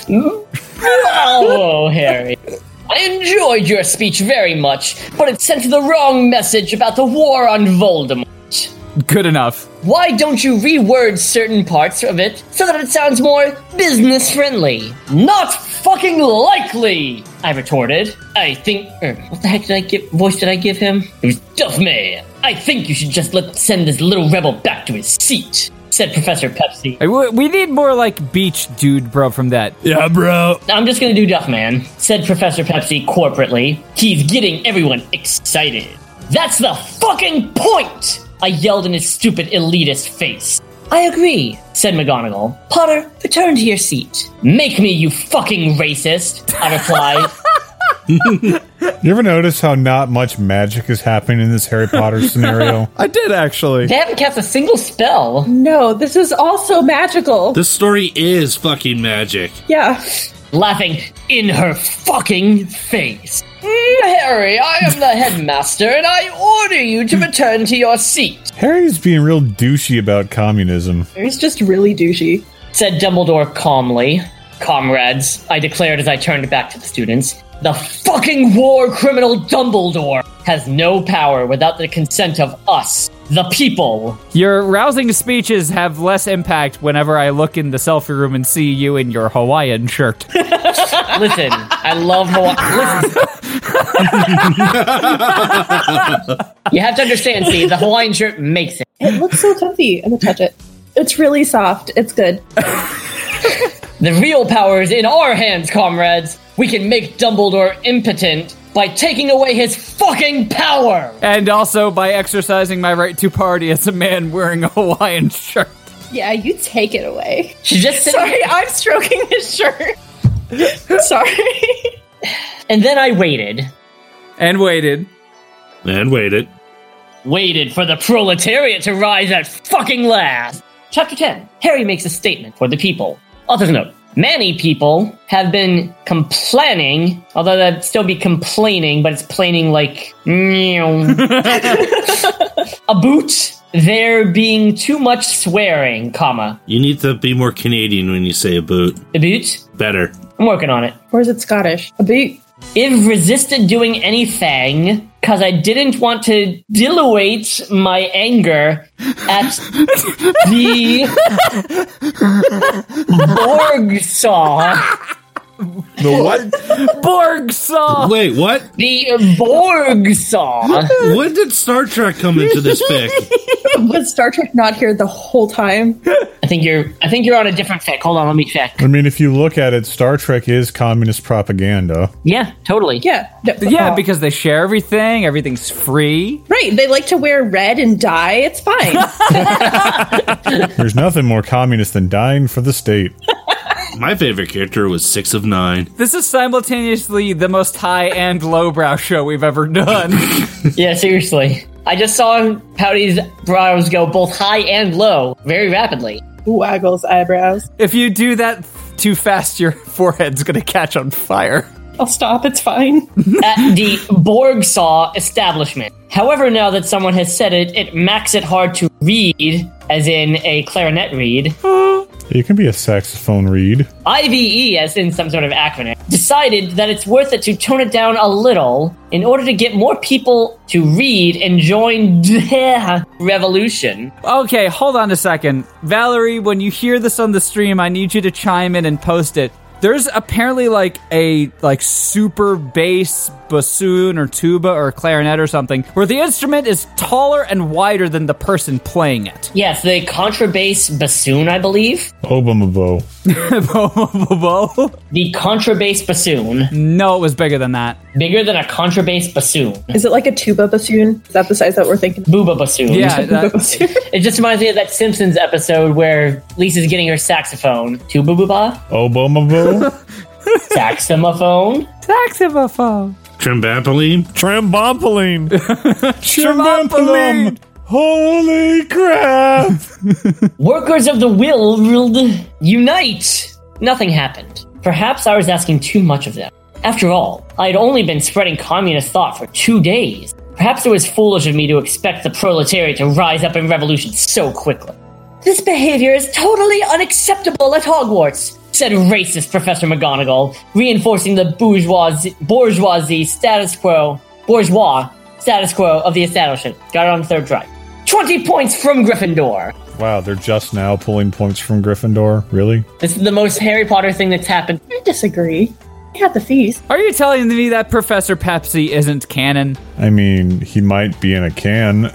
Bravo, Harry. I enjoyed your speech very much, but it sent the wrong message about the war on Voldemort. Good enough. Why don't you reword certain parts of it so that it sounds more business-friendly? Not fucking likely, I retorted. I think... Er, what the heck did I give... voice did I give him? It was Duffman. I think you should just let send this little rebel back to his seat, said Professor Pepsi. Hey, we need more like beach dude, bro, from that. Yeah, bro. I'm just gonna do Duffman, said Professor Pepsi corporately. He's getting everyone excited. That's the fucking point! I yelled in his stupid elitist face. I agree, said McGonagall. Potter, return to your seat. Make me, you fucking racist, I replied. You ever notice how not much magic is happening in this Harry Potter scenario? I did, actually. They haven't cast a single spell. No, this is also magical. This story is fucking magic. Yeah. Laughing in her fucking face. Mm, Harry, I am the headmaster, and I order you to return to your seat. Harry's being real douchey about communism. He's just really douchey, said Dumbledore calmly. Comrades, I declared as I turned back to the students, the fucking war criminal Dumbledore has no power without the consent of us, the people. Your rousing speeches have less impact whenever I look in the selfie room and see you in your Hawaiian shirt. Listen, I love Hawaii. Listen. You have to understand, Steve, the Hawaiian shirt makes it. It looks so comfy. I'm gonna touch it. It's really soft. It's good. The real power is in our hands, comrades. We can make Dumbledore impotent by taking away his fucking power. And also by exercising my right to party as a man wearing a Hawaiian shirt. Yeah, you take it away. She just said- Sorry, I'm stroking his shirt. Sorry. And then I waited. And waited. And waited. Waited for the proletariat to rise at fucking last. Chapter ten. Harry makes a statement for the people. Author's note. Many people have been complaining, although that'd still be complaining, but it's plaining like about there being too much swearing, comma. You need to be more Canadian when you say a boot. A boot? Better. I'm working on it. Or is it Scottish? A boot. If resisted doing anything, because I didn't want to dilate my anger at the Borg saw. The what? Borg saw. Wait, what? The Borg saw. When did Star Trek come into this fic? Was Star Trek not here the whole time? I think you're. I think you're on a different fic. Hold on, let me check. I mean, if you look at it, Star Trek is communist propaganda. Yeah, totally. Yeah. No, Yeah, oh. because they share everything. Everything's free. Right, they like to wear red and dye. It's fine. There's nothing more communist than dying for the state. My favorite character was Six of Nine. This is simultaneously the most high and lowbrow show we've ever done. Yeah, seriously. I just saw Pouty's brows go both high and low very rapidly. Waggles eyebrows. If you do that too fast, your forehead's gonna catch on fire. I'll stop, it's fine. At the Borg Saw establishment. However, now that someone has said it, it makes it hard to read, as in a clarinet read. You can be a saxophone reed. I V E, as in some sort of acronym, decided that it's worth it to tone it down a little in order to get more people to read and join the revolution. Okay, hold on a second. Valerie, when you hear this on the stream, I need you to chime in and post it. There's apparently like a like super bass bassoon or tuba or clarinet or something where the instrument is taller and wider than the person playing it. Yes, the contrabass bassoon, I believe. Obamabo. The contrabass bassoon. No, it was bigger than that. Bigger than a contrabass bassoon. Is it like a tuba bassoon? Is that the size that we're thinking? Booba bassoon. Yeah, that, It just reminds me of that Simpsons episode where Lisa's getting her saxophone. Tuba booba? Obamabo. Saxophone? Saxophone. Trimbampoline? Trambopoline. Trampoline. Holy crap. Workers of the World, unite! Nothing happened. Perhaps I was asking too much of them. After all, I had only been spreading communist thought for two days. Perhaps it was foolish of me to expect the proletariat to rise up in revolution so quickly. This behavior is totally unacceptable at Hogwarts, said racist Professor McGonagall, reinforcing the bourgeoisie, bourgeoisie status quo, bourgeois status quo of the establishment. Got it on the third try. twenty points from Gryffindor. Wow, they're just now pulling points from Gryffindor? Really? This is the most Harry Potter thing that's happened. I disagree. I had the fees. Are you telling me that Professor Pepsi isn't canon? I mean, he might be in a can.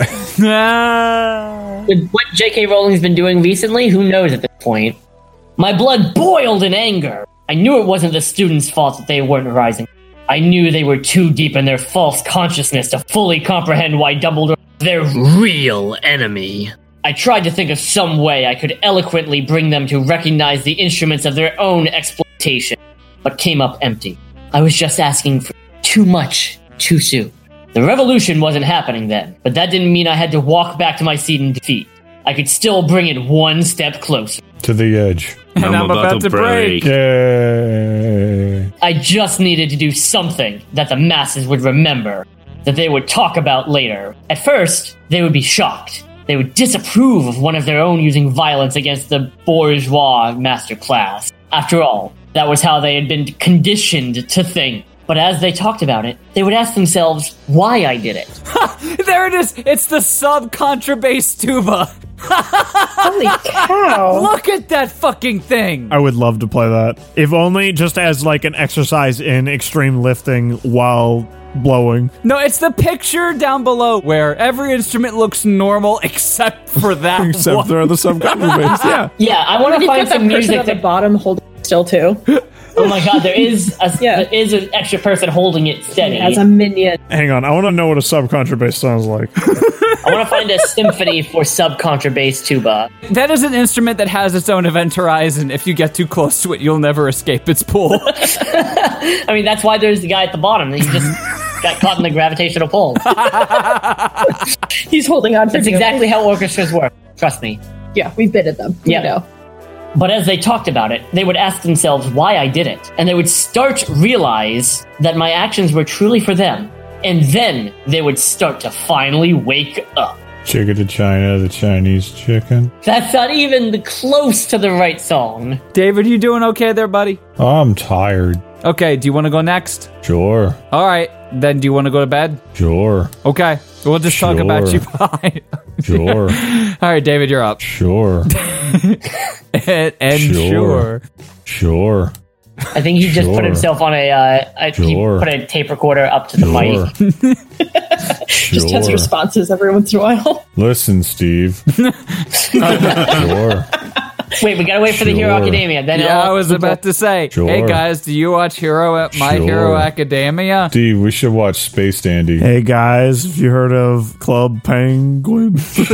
Ah. With what J K Rowling's been doing recently, who knows at this point? My blood boiled in anger. I knew it wasn't the students' fault that they weren't rising. I knew they were too deep in their false consciousness to fully comprehend why Dumbledore was their real enemy. I tried to think of some way I could eloquently bring them to recognize the instruments of their own exploitation, but came up empty. I was just asking for too much, too soon. The revolution wasn't happening then, but that didn't mean I had to walk back to my seat in defeat. I could still bring it one step closer. To the edge. And I'm, I'm about, about to break. break. Yay. I just needed to do something that the masses would remember, that they would talk about later. At first, they would be shocked. They would disapprove of one of their own using violence against the bourgeois master class. After all, that was how they had been conditioned to think. But as they talked about it, they would ask themselves why I did it. Ha! There it is! It's the sub-contrabass tuba! Holy cow. Look at that fucking thing. I would love to play that. If only just as like an exercise in extreme lifting while blowing. No, it's the picture down below where every instrument looks normal except for that Except one. for the subcontrabass, yeah. Yeah, I want to You've find got some that person music at the that. bottom holding it still too. Oh my god, there is a Yeah. there is an extra person holding it steady. As a minion. Hang on, I want to know what a subcontrabass sounds like. I want to find a symphony for subcontrabass tuba. That is an instrument that has its own event horizon. If you get too close to it, you'll never escape its pull. I mean, that's why there's the guy at the bottom. He just got caught in the gravitational pull. He's holding on for That's dear exactly life. how orchestras work. Trust me. Yeah, we've been at them. We Yeah. know. But as they talked about it, they would ask themselves why I did it. And they would start to realize that my actions were truly for them. And then they would start to finally wake up. Chicken to China, the Chinese chicken. That's not even close to the right song. David, you doing okay there, buddy? I'm tired. Okay, do you want to go next? Sure, All right, then do you want to go to bed? sure, Okay, we'll just talk about Sure. you. Bye. sure, All right, David, you're up. sure, and and Sure. sure. sure, I think he just Sure. put himself on a, uh, a he Sure. put a tape recorder up to the sure, mic. Just has sure. responses every once in a while. Listen, Steve. Sure. Wait, we gotta wait for the Hero Sure. Academia. Then Yeah, I'll- I was about to say, Sure. hey guys, do you watch Hero at My Sure. Hero Academia? Steve, we should watch Space Dandy. Hey guys, have you heard of Club Penguin? Sure.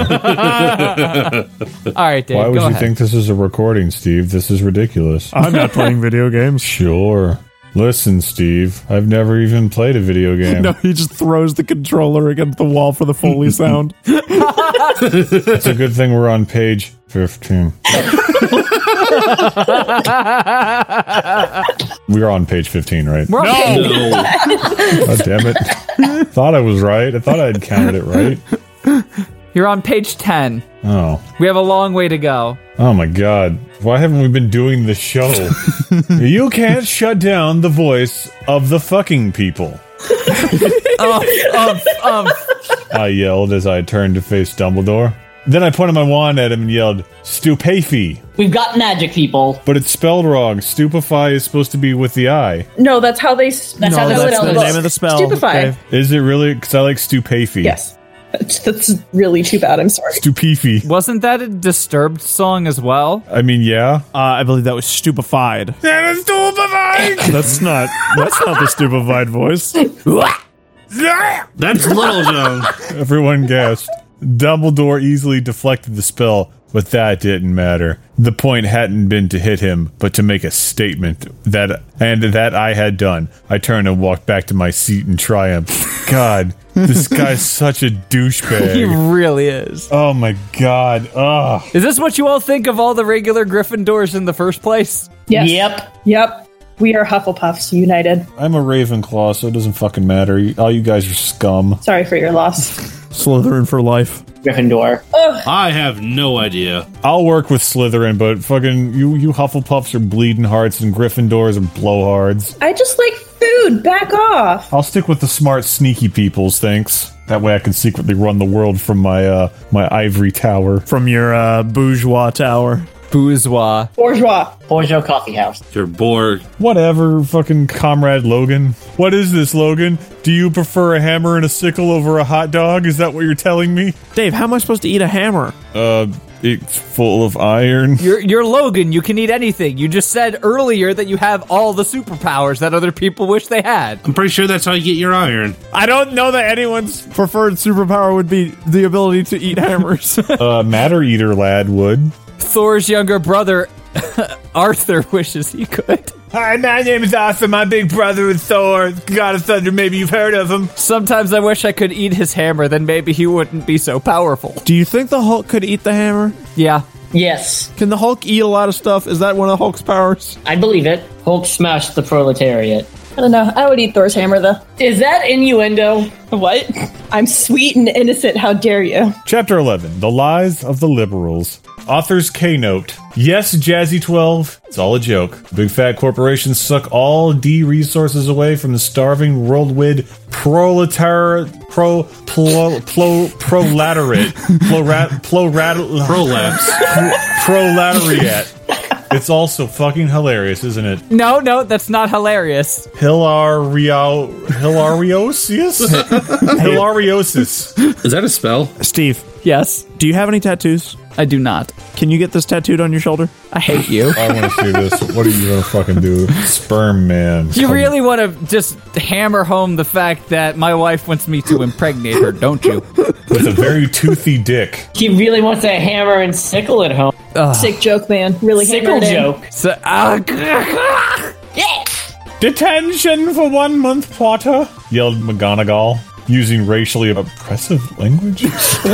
All right, Dave, Why would go you ahead. think this is a recording, Steve? This is ridiculous. I'm not playing video games. Sure. Listen, Steve. I've never even played a video game. No, he just throws the controller against the wall for the Foley sound. It's a good thing we're on page fifteen. We're on page fifteen, right? We're on page- God damn it. Thought I was right. I thought I had counted it right. You're on page ten. Oh. We have a long way to go. Oh my god. Why haven't we been doing the show? You can't shut down the voice of the fucking people. um, um, um. I yelled as I turned to face Dumbledore. Then I pointed my wand at him and yelled, Stupefy. We've got magic, people. But it's spelled wrong. Stupefy is supposed to be with the I. No, that's how they. s- That's how No, they that's spell the it. name of the spell. Stupefy. Dave. Is it really? Because I like Stupefy. Yes. That's, that's really too bad. I'm sorry. Stupefy. Wasn't that a Disturbed song as well? I mean, yeah. Uh, I believe that was Stupefied. That is Stupefy! That's not. That's not the Stupefied voice. That's Little John. Everyone gasped. Dumbledore easily deflected the spell, but that didn't matter. The point hadn't been to hit him, but to make a statement that and that I had done. I turned and walked back to my seat in triumph. God, this guy's such a He douchebag. really is. Oh my god. Ugh. Is this what you all think of all the regular Gryffindors in the first place? Yes. Yep. Yep. We are Hufflepuffs united. I'm a Ravenclaw, so it doesn't fucking matter. You- All you guys are scum. Sorry for your loss. Slytherin for life. Gryffindor. I have no idea. I'll work with Slytherin, but fucking you, you Hufflepuffs are bleeding hearts and Gryffindors are blowhards. I just like food. Back off. I'll stick with the smart, sneaky peoples, thanks. That way I can secretly run the world from my uh, my ivory tower. From your uh, bourgeois tower. Bourgeois. Bourgeois. Bourgeois Coffee House. Your Borg. Whatever, fucking comrade Logan. What is this, Logan? Do you prefer a hammer and a sickle over a hot dog? Is that what you're telling me? Dave, how am I supposed to eat a hammer? Uh, it's full of iron. You're, you're Logan. You can eat anything. You just said earlier that you have all the superpowers that other people wish they had. I'm pretty sure that's how you get your iron. I don't know that anyone's preferred superpower would be the ability to eat hammers. uh, Matter Eater lad would. Thor's younger brother, Arthur, wishes he could. Hi, my name is Arthur. My big brother is Thor, God of Thunder. Maybe you've heard of him. Sometimes I wish I could eat his hammer, then maybe he wouldn't be so powerful. Do you think the Hulk could eat the hammer? Yeah. Yes. Can the Hulk eat a lot of stuff? Is that one of Hulk's powers? I believe it. Hulk smashed the proletariat. I don't know. I would eat Thor's hammer, though. Is that innuendo? What? I'm sweet and innocent. How dare you? Chapter eleven. The Lies of the Liberals. Author's Keynote. Yes, Jazzy twelve, it's all a joke. Big fat corporations suck all D resources away from the starving worldwide proletar pro pro pro proletariat prorat prorat Prolapse. proletariat. It's also fucking hilarious, isn't it? No, no, that's not hilarious. Hilario Hilariosius? Hilariosis. Is that a spell? Steve, Yes, do you have any tattoos? I do not. Can you get this tattooed on your shoulder? I hate you. I want to see this. What are you gonna fucking do? Sperm man. You really want to just hammer home the fact that my wife wants me to impregnate her, don't you? With a very toothy dick. He really wants a hammer and sickle at home. Sick joke, man. Really Sickle hammered in. joke. So, uh, Detention for one month, Potter, yelled McGonagall, using racially oppressive language.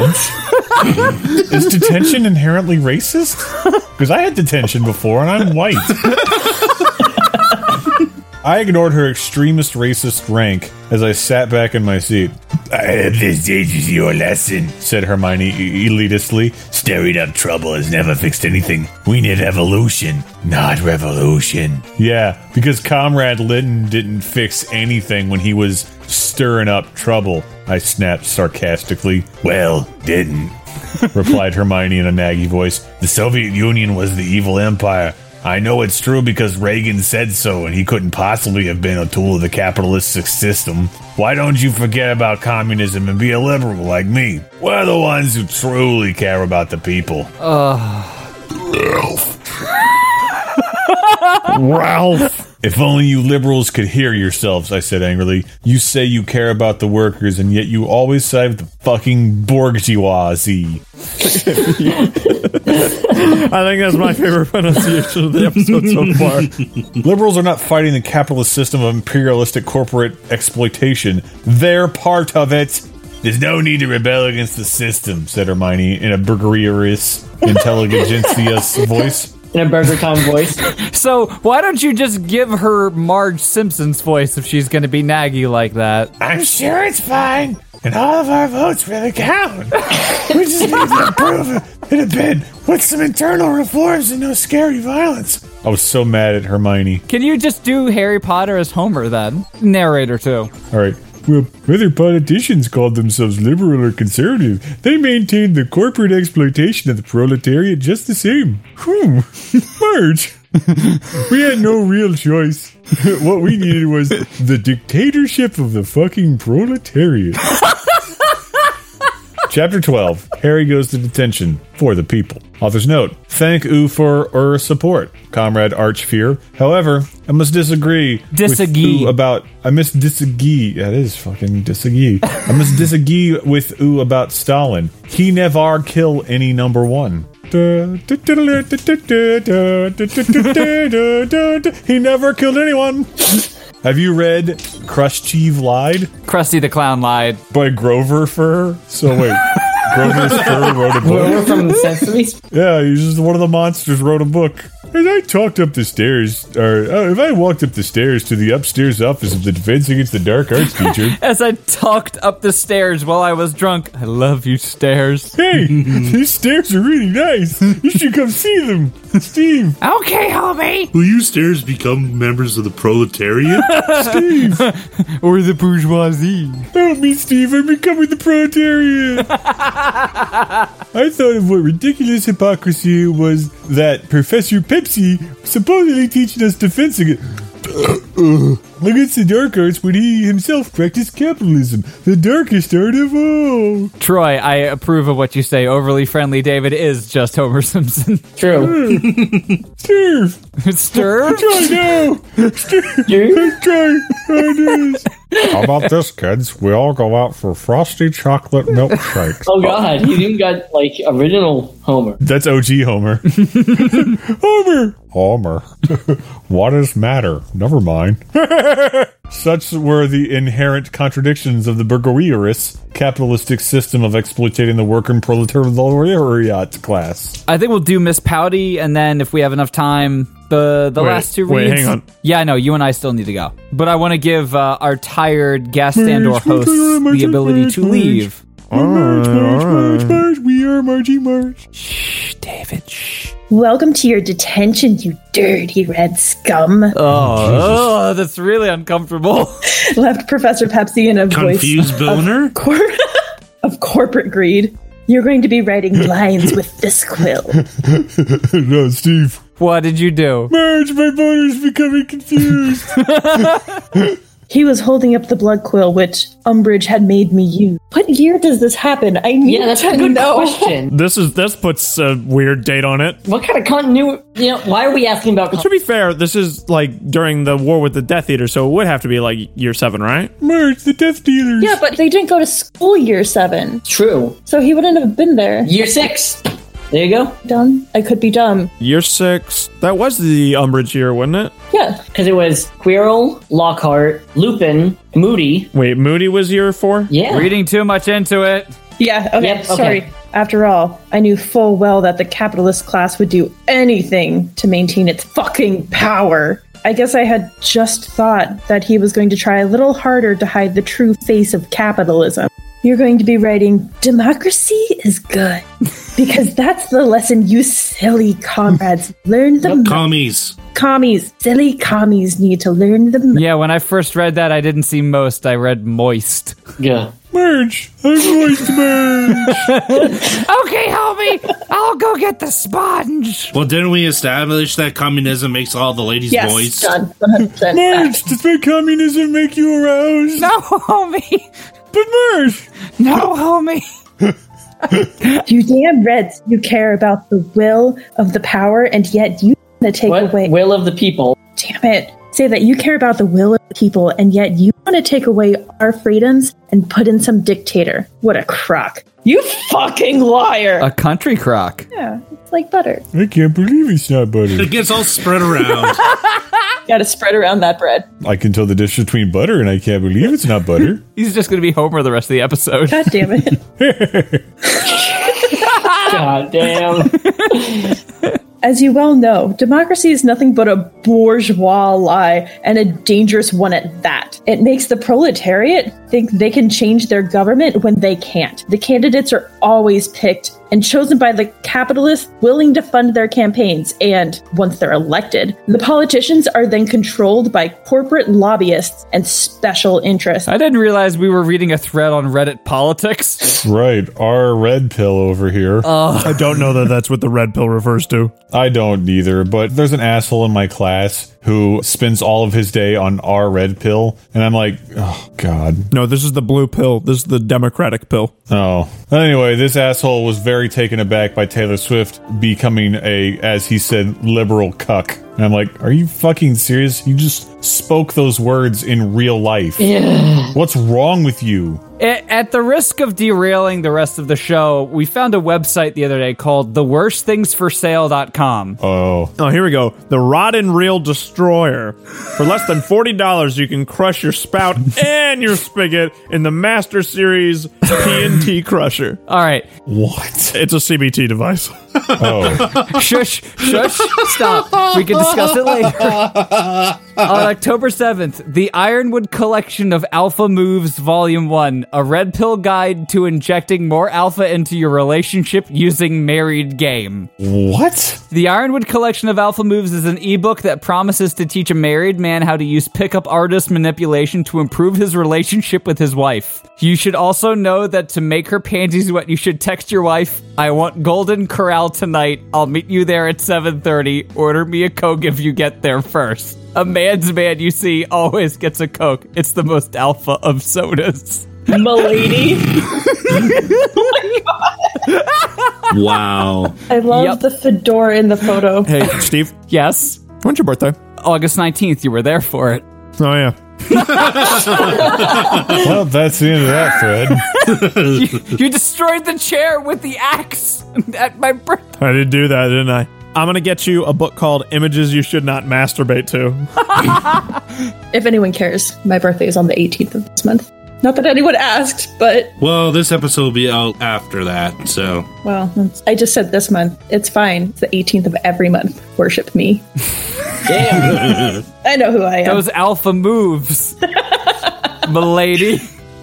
Is detention inherently racist? Because I had detention before and I'm white. I ignored her extremist racist rank as I sat back in my seat. I hope this teaches you a lesson, said Hermione elitistly. Stirring up trouble has never fixed anything. We need evolution, not revolution. Yeah, because Comrade Linton didn't fix anything when he was stirring up trouble, I snapped sarcastically. Well, didn't, replied Hermione in a naggy voice. The Soviet Union was the evil empire. I know it's true because Reagan said so, and he couldn't possibly have been a tool of the capitalistic system. Why don't you forget about communism and be a liberal like me? We're the ones who truly care about the people. Ralph. Ralph. If only you liberals could hear yourselves, I said angrily. You say you care about the workers, and yet you always side with the fucking bourgeoisie. I think that's my favorite pronunciation of the episode so far. Liberals are not fighting the capitalist system of imperialistic corporate exploitation. They're part of it. There's no need to rebel against the system, said Hermione in a burgerious intelligentsia's voice. In a Burger Time voice. So why don't you just give her Marge Simpson's voice if she's going to be naggy like that? I'm sure it's fine, and all of our votes really count. We just need to improve it a bit with some internal reforms and no scary violence. I was so mad at Hermione. Can you just do Harry Potter as Homer then? Narrator too. All right. Well, whether politicians called themselves liberal or conservative, they maintained the corporate exploitation of the proletariat just the same. Hmm. Marge. We had no real choice. What we needed was the dictatorship of the fucking proletariat. Chapter twelve. Harry goes to detention for the people. Author's note. Thank you for your support, Comrade Archfear. However, I must disagree Disagree. with you about... I must disagree. That is fucking disagree. I must disagree with you about Stalin. He never kill any number one. He never killed anyone. Have you read Khrushchev Lied? Krusty the Clown lied. By Grover Fur? So wait, Grover Fur wrote a book? Grover from Sesame Street? Yeah, he's just one of the monsters wrote a book. As I talked up the stairs, or uh, if I walked up the stairs to the upstairs office of the Defense Against the Dark Arts teacher. As I talked up the stairs while I was drunk. I love you, stairs. Hey, these stairs are really nice. You should come see them. Steve. Okay, homie. Will you stairs become members of the proletariat? Steve. Or the bourgeoisie. Help me, Steve. I'm becoming the proletariat. I thought of what ridiculous hypocrisy was that Professor Pepsi supposedly teaching us defense against, against the dark arts when he himself practiced capitalism, the darkest art of all. Troy, I approve of what you say. Overly friendly David is just Homer Simpson. True. Steve. Stir? Try now. Steve. Try. How about this, kids? We all go out for frosty chocolate milkshakes. Oh god, he even got, like, original Homer. That's O G Homer. Homer! Homer. What is matter? Never mind. Such were the inherent contradictions of the bourgeois capitalistic system of exploiting the worker and proletariat class. I think we'll do Miss Pouty, and then if we have enough time, the the Wait, last two wait, reads. hang on. Yeah, I know, you and I still need to go. But I want to give uh, our tired guest and or hosts the ability to leave. March, March, March, March, we are Margie March. Shh, David, shh. Welcome to your detention, you dirty red scum. Oh, oh that's really uncomfortable. Left Professor Pepsi in a Confused voice boner? of, cor- of corporate greed. You're going to be writing lines with this quill. No, Steve. What did you do? Marge, my boner's becoming confused. He was holding up the blood quill, which Umbridge had made me use. What year does this happen? I need Yeah, that's to a good know. question. This is this puts a weird date on it. What kind of continuity? You know, why are we asking about? To be fair, this is like during the war with the Death Eaters, so it would have to be like year seven, right? Marge, the Death Dealers. Yeah, but they didn't go to school year seven, True. so he wouldn't have been there. Year six. There you go. Dumb. I could be dumb. Year six. That was the Umbridge year, wasn't it? Yeah. Because it was Quirrell, Lockhart, Lupin, Moody. Wait, Moody was year four? Yeah. Reading too much into it. Yeah, okay, Yep, okay. sorry. After all, I knew full well that the capitalist class would do anything to maintain its fucking power. I guess I had just thought that he was going to try a little harder to hide the true face of capitalism. You're going to be writing, democracy is good. Because that's the lesson you silly comrades learn the most. Commies. Commies. Silly commies need to learn the most. Yeah, when I first read that, I didn't see most. I read moist. Yeah. Marge, I'm moist, Marge. Okay, homie, I'll go get the sponge. Well, didn't we establish that communism makes all the ladies Yes, moist? done. one hundred percent. Marge, does my communism make you aroused? No, homie. But Marge. No, homie. You damn Reds, you care about the will of the power, and yet you want to take What? away. Will of the people. Damn it. Say that you care about the will of the people, and yet you want to take away our freedoms and put in some dictator. What a crock. You fucking liar. A country crock. Yeah, it's like butter. I can't believe it's not butter. It gets all spread around. Gotta spread around that bread. I can tell the difference between butter, and I can't believe it's not butter. He's just going to be Homer the rest of the episode. God damn it. God damn. As you well know, democracy is nothing but a bourgeois lie, and a dangerous one at that. It makes the proletariat think they can change their government when they can't. The candidates are always picked and chosen by the capitalists willing to fund their campaigns, and once they're elected, the politicians are then controlled by corporate lobbyists and special interests. I didn't realize we were reading a thread on Reddit politics. Right, our red pill over here. I don't know that that's what the red pill refers to. I don't either, but there's an asshole in my class who spends all of his day on our red pill, and I'm like, oh, God. No, this is the blue pill. This is the Democratic pill. Oh. Anyway, this asshole was very taken aback by Taylor Swift becoming a, as he said, liberal cuck. And I'm like, are you fucking serious? You just spoke those words in real life. Yeah. What's wrong with you? At the risk of derailing the rest of the show, we found a website the other day called the worst things for sale dot com. Oh. Oh, here we go. The Rod and Reel Destroyer. For less than forty dollars, you can crush your spout and your spigot in the Master Series P N T Crusher. All right. What? It's a C B T device. Oh. Shush, shush, stop. We can discuss it later. On October seventh, the Ironwood Collection of Alpha Moves Volume one, a red pill guide to injecting more alpha into your relationship using married game. What? The Ironwood Collection of Alpha Moves is an ebook that promises to teach a married man how to use pickup artist manipulation to improve his relationship with his wife. You should also know that to make her panties wet, you should text your wife, I want Golden Corral tonight. I'll meet you there at seven thirty. Order me a Coke if you get there first. A man's man, you see, always gets a Coke. It's the most alpha of sodas. Milady. Wow. I love Yep. the fedora in the photo. Hey, Steve, Yes? when's your birthday? August nineteenth, you were there for it. Oh, yeah. Well, that's the end of that, Fred. you, you destroyed the chair with the axe at my birthday. I did do that, didn't I? I'm going to get you a book called Images You Should Not Masturbate To. If anyone cares, my birthday is on the eighteenth of this month. Not that anyone asked, but, Well, this episode will be out after that, so. well, it's- I just said this month. It's fine. It's the eighteenth of every month. Worship me. Damn. I know who I am. Those alpha moves. Milady.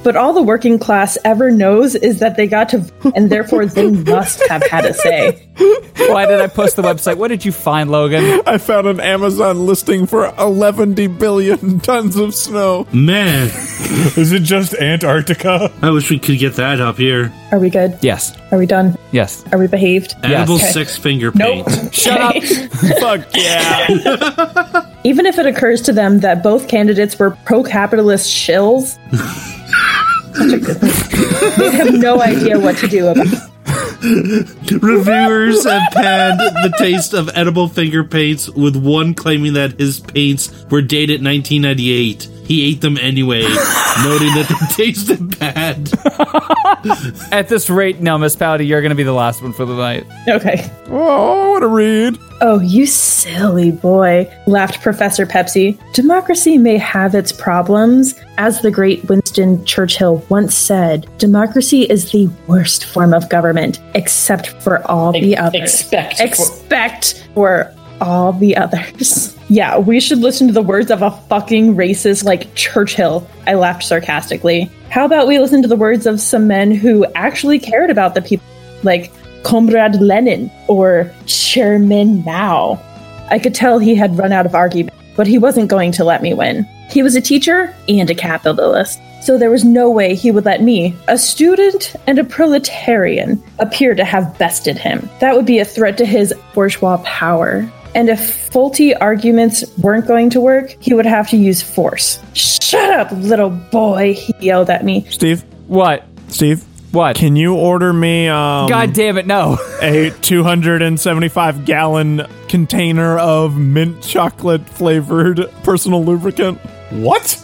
but all the working class ever knows is that they got to vote, and therefore they must have had a say. Why did I post the website? What did you find, Logan? I found an Amazon listing for eleven billion tons of snow. Man, is it just Antarctica? I wish we could get that up here. Are we good? Yes. Are we done? Yes. Are we behaved? Edible Yes. six finger Nope. paint. Shut up. Fuck yeah. Even if it occurs to them that both candidates were pro-capitalist shills, such a good thing. They have no idea what to do about it. Reviewers have panned the taste of edible finger paints, with one claiming that his paints were dated nineteen ninety-eight. He ate them anyway, noting that they tasted bad. At this rate, no, Miss Pouty, you're going to be the last one for the night. Okay. Oh, I want to read. Oh, you silly boy, laughed Professor Pepsi. Democracy may have its problems. As the great Winston Churchill once said, democracy is the worst form of government, except for all the others. Expect. Expect for all the others. Yeah, we should listen to the words of a fucking racist like Churchill. I laughed sarcastically. How about we listen to the words of some men who actually cared about the people, like Comrade Lenin or Chairman Mao? I could tell he had run out of argument, but he wasn't going to let me win. He was a teacher and a capitalist, so there was no way he would let me, a student and a proletarian, appear to have bested him. That would be a threat to his bourgeois power. And if faulty arguments weren't going to work, he would have to use force. Shut up, little boy, he yelled at me. Steve? What? Steve? What? Can you order me um, God damn it, no. a two hundred seventy-five gallon container of mint chocolate flavored personal lubricant? What?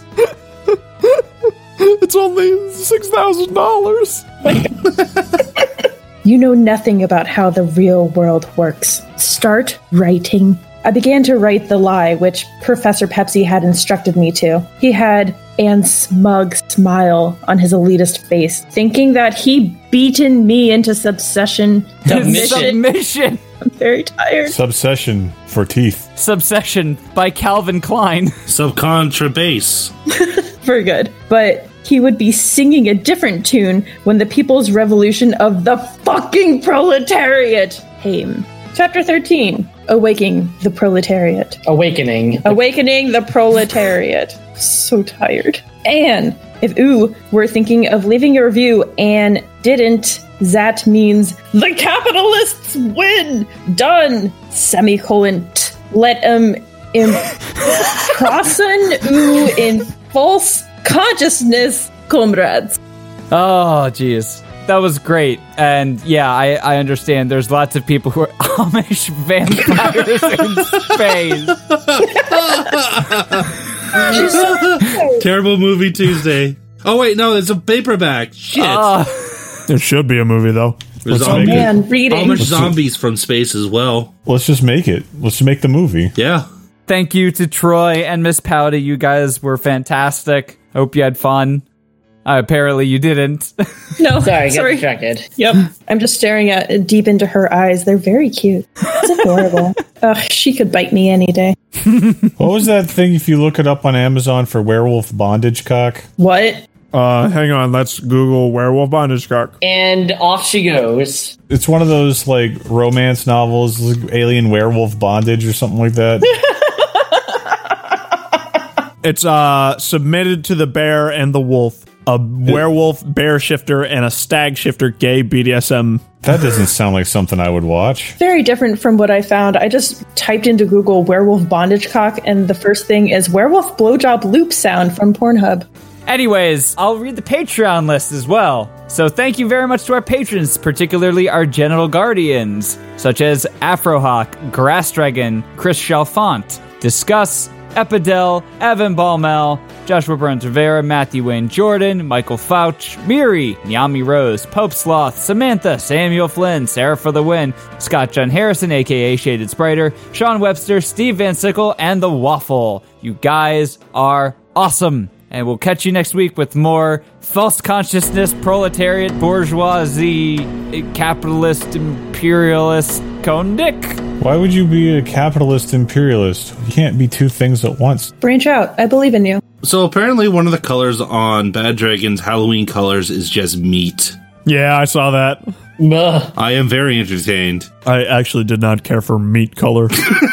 It's only six thousand dollars. You know nothing about how the real world works. Start writing. I began to write the lie, which Professor Pepsi had instructed me to. He had an smug smile on his elitist face, thinking that he'd beaten me into subsession. Submission. Submission. I'm very tired. Subsession for teeth. Subsession by Calvin Klein. Subcontra bass. For good. But he would be singing a different tune when the People's Revolution of the fucking proletariat came. Chapter thirteen. Awakening the proletariat. Awakening. Awakening the proletariat. So tired. And if ooh were thinking of leaving a review and didn't, that means the capitalists win. Done. Semicolon. T. Let em improson ooh in false consciousness, comrades. Oh, jeez. That was great. And yeah, I, I understand there's lots of people who are Amish vampires in space. Terrible movie Tuesday. Oh, wait, no, it's a paperback. Shit. Uh, There should be a movie, though. There's let's zombie- make it. Man, reading. Amish zombies from space as well. Let's just make it. Let's just make the movie. Yeah. Thank you to Troy and Miss Pouty. You guys were fantastic. Hope you had fun. Uh, apparently you didn't. No, Sorry, I got sorry. distracted. Yep. I'm just staring at deep into her eyes. They're very cute. It's adorable. Ugh, she could bite me any day. What was that thing if you look it up on Amazon for werewolf bondage cock? What? Uh, hang on. Let's Google werewolf bondage cock. And off she goes. It's one of those like romance novels, like Alien Werewolf Bondage or something like that. It's uh submitted to the bear and the wolf, a werewolf bear shifter and a stag shifter gay B D S M. That doesn't sound like something I would watch. Very different from what I found. I just typed into Google werewolf bondage cock, and the first thing is werewolf blowjob loop sound from Pornhub. Anyways, I'll read the Patreon list as well. So thank you very much to our patrons, particularly our genital guardians, such as Afrohawk, Grass Dragon, Chris Chalfont, Discuss, Epidel, Evan Balmel, Joshua Burns Rivera, Matthew Wayne Jordan, Michael Fauch, Miri, Nyami Rose, Pope Sloth, Samantha, Samuel Flynn, Sarah for the Win, Scott John Harrison, aka Shaded Spriter, Sean Webster, Steve Van Sickle, and The Waffle. You guys are awesome. And we'll catch you next week with more false consciousness, proletariat, bourgeoisie, capitalist, imperialist, Cone Dick. Why would you be a capitalist imperialist? You can't be two things at once. Branch out. I believe in you. So apparently one of the colors on Bad Dragon's Halloween colors is just meat. Yeah, I saw that. Ugh. I am very entertained. I actually did not care for meat color.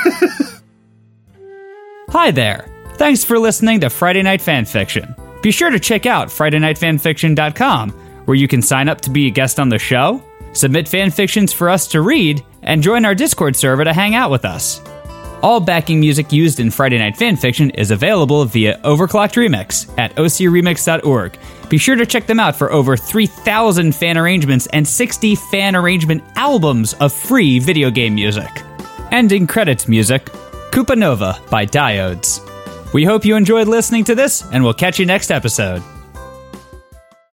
Hi there. Thanks for listening to Friday Night Fanfiction. Be sure to check out Friday Night Fanfiction dot com, where you can sign up to be a guest on the show, submit fanfictions for us to read, and join our Discord server to hang out with us. All backing music used in Friday Night Fanfiction is available via Overclocked Remix at o c remix dot org. Be sure to check them out for over three thousand fan arrangements and sixty fan arrangement albums of free video game music. Ending credits music, Koopa Nova by Diodes. We hope you enjoyed listening to this, and we'll catch you next episode.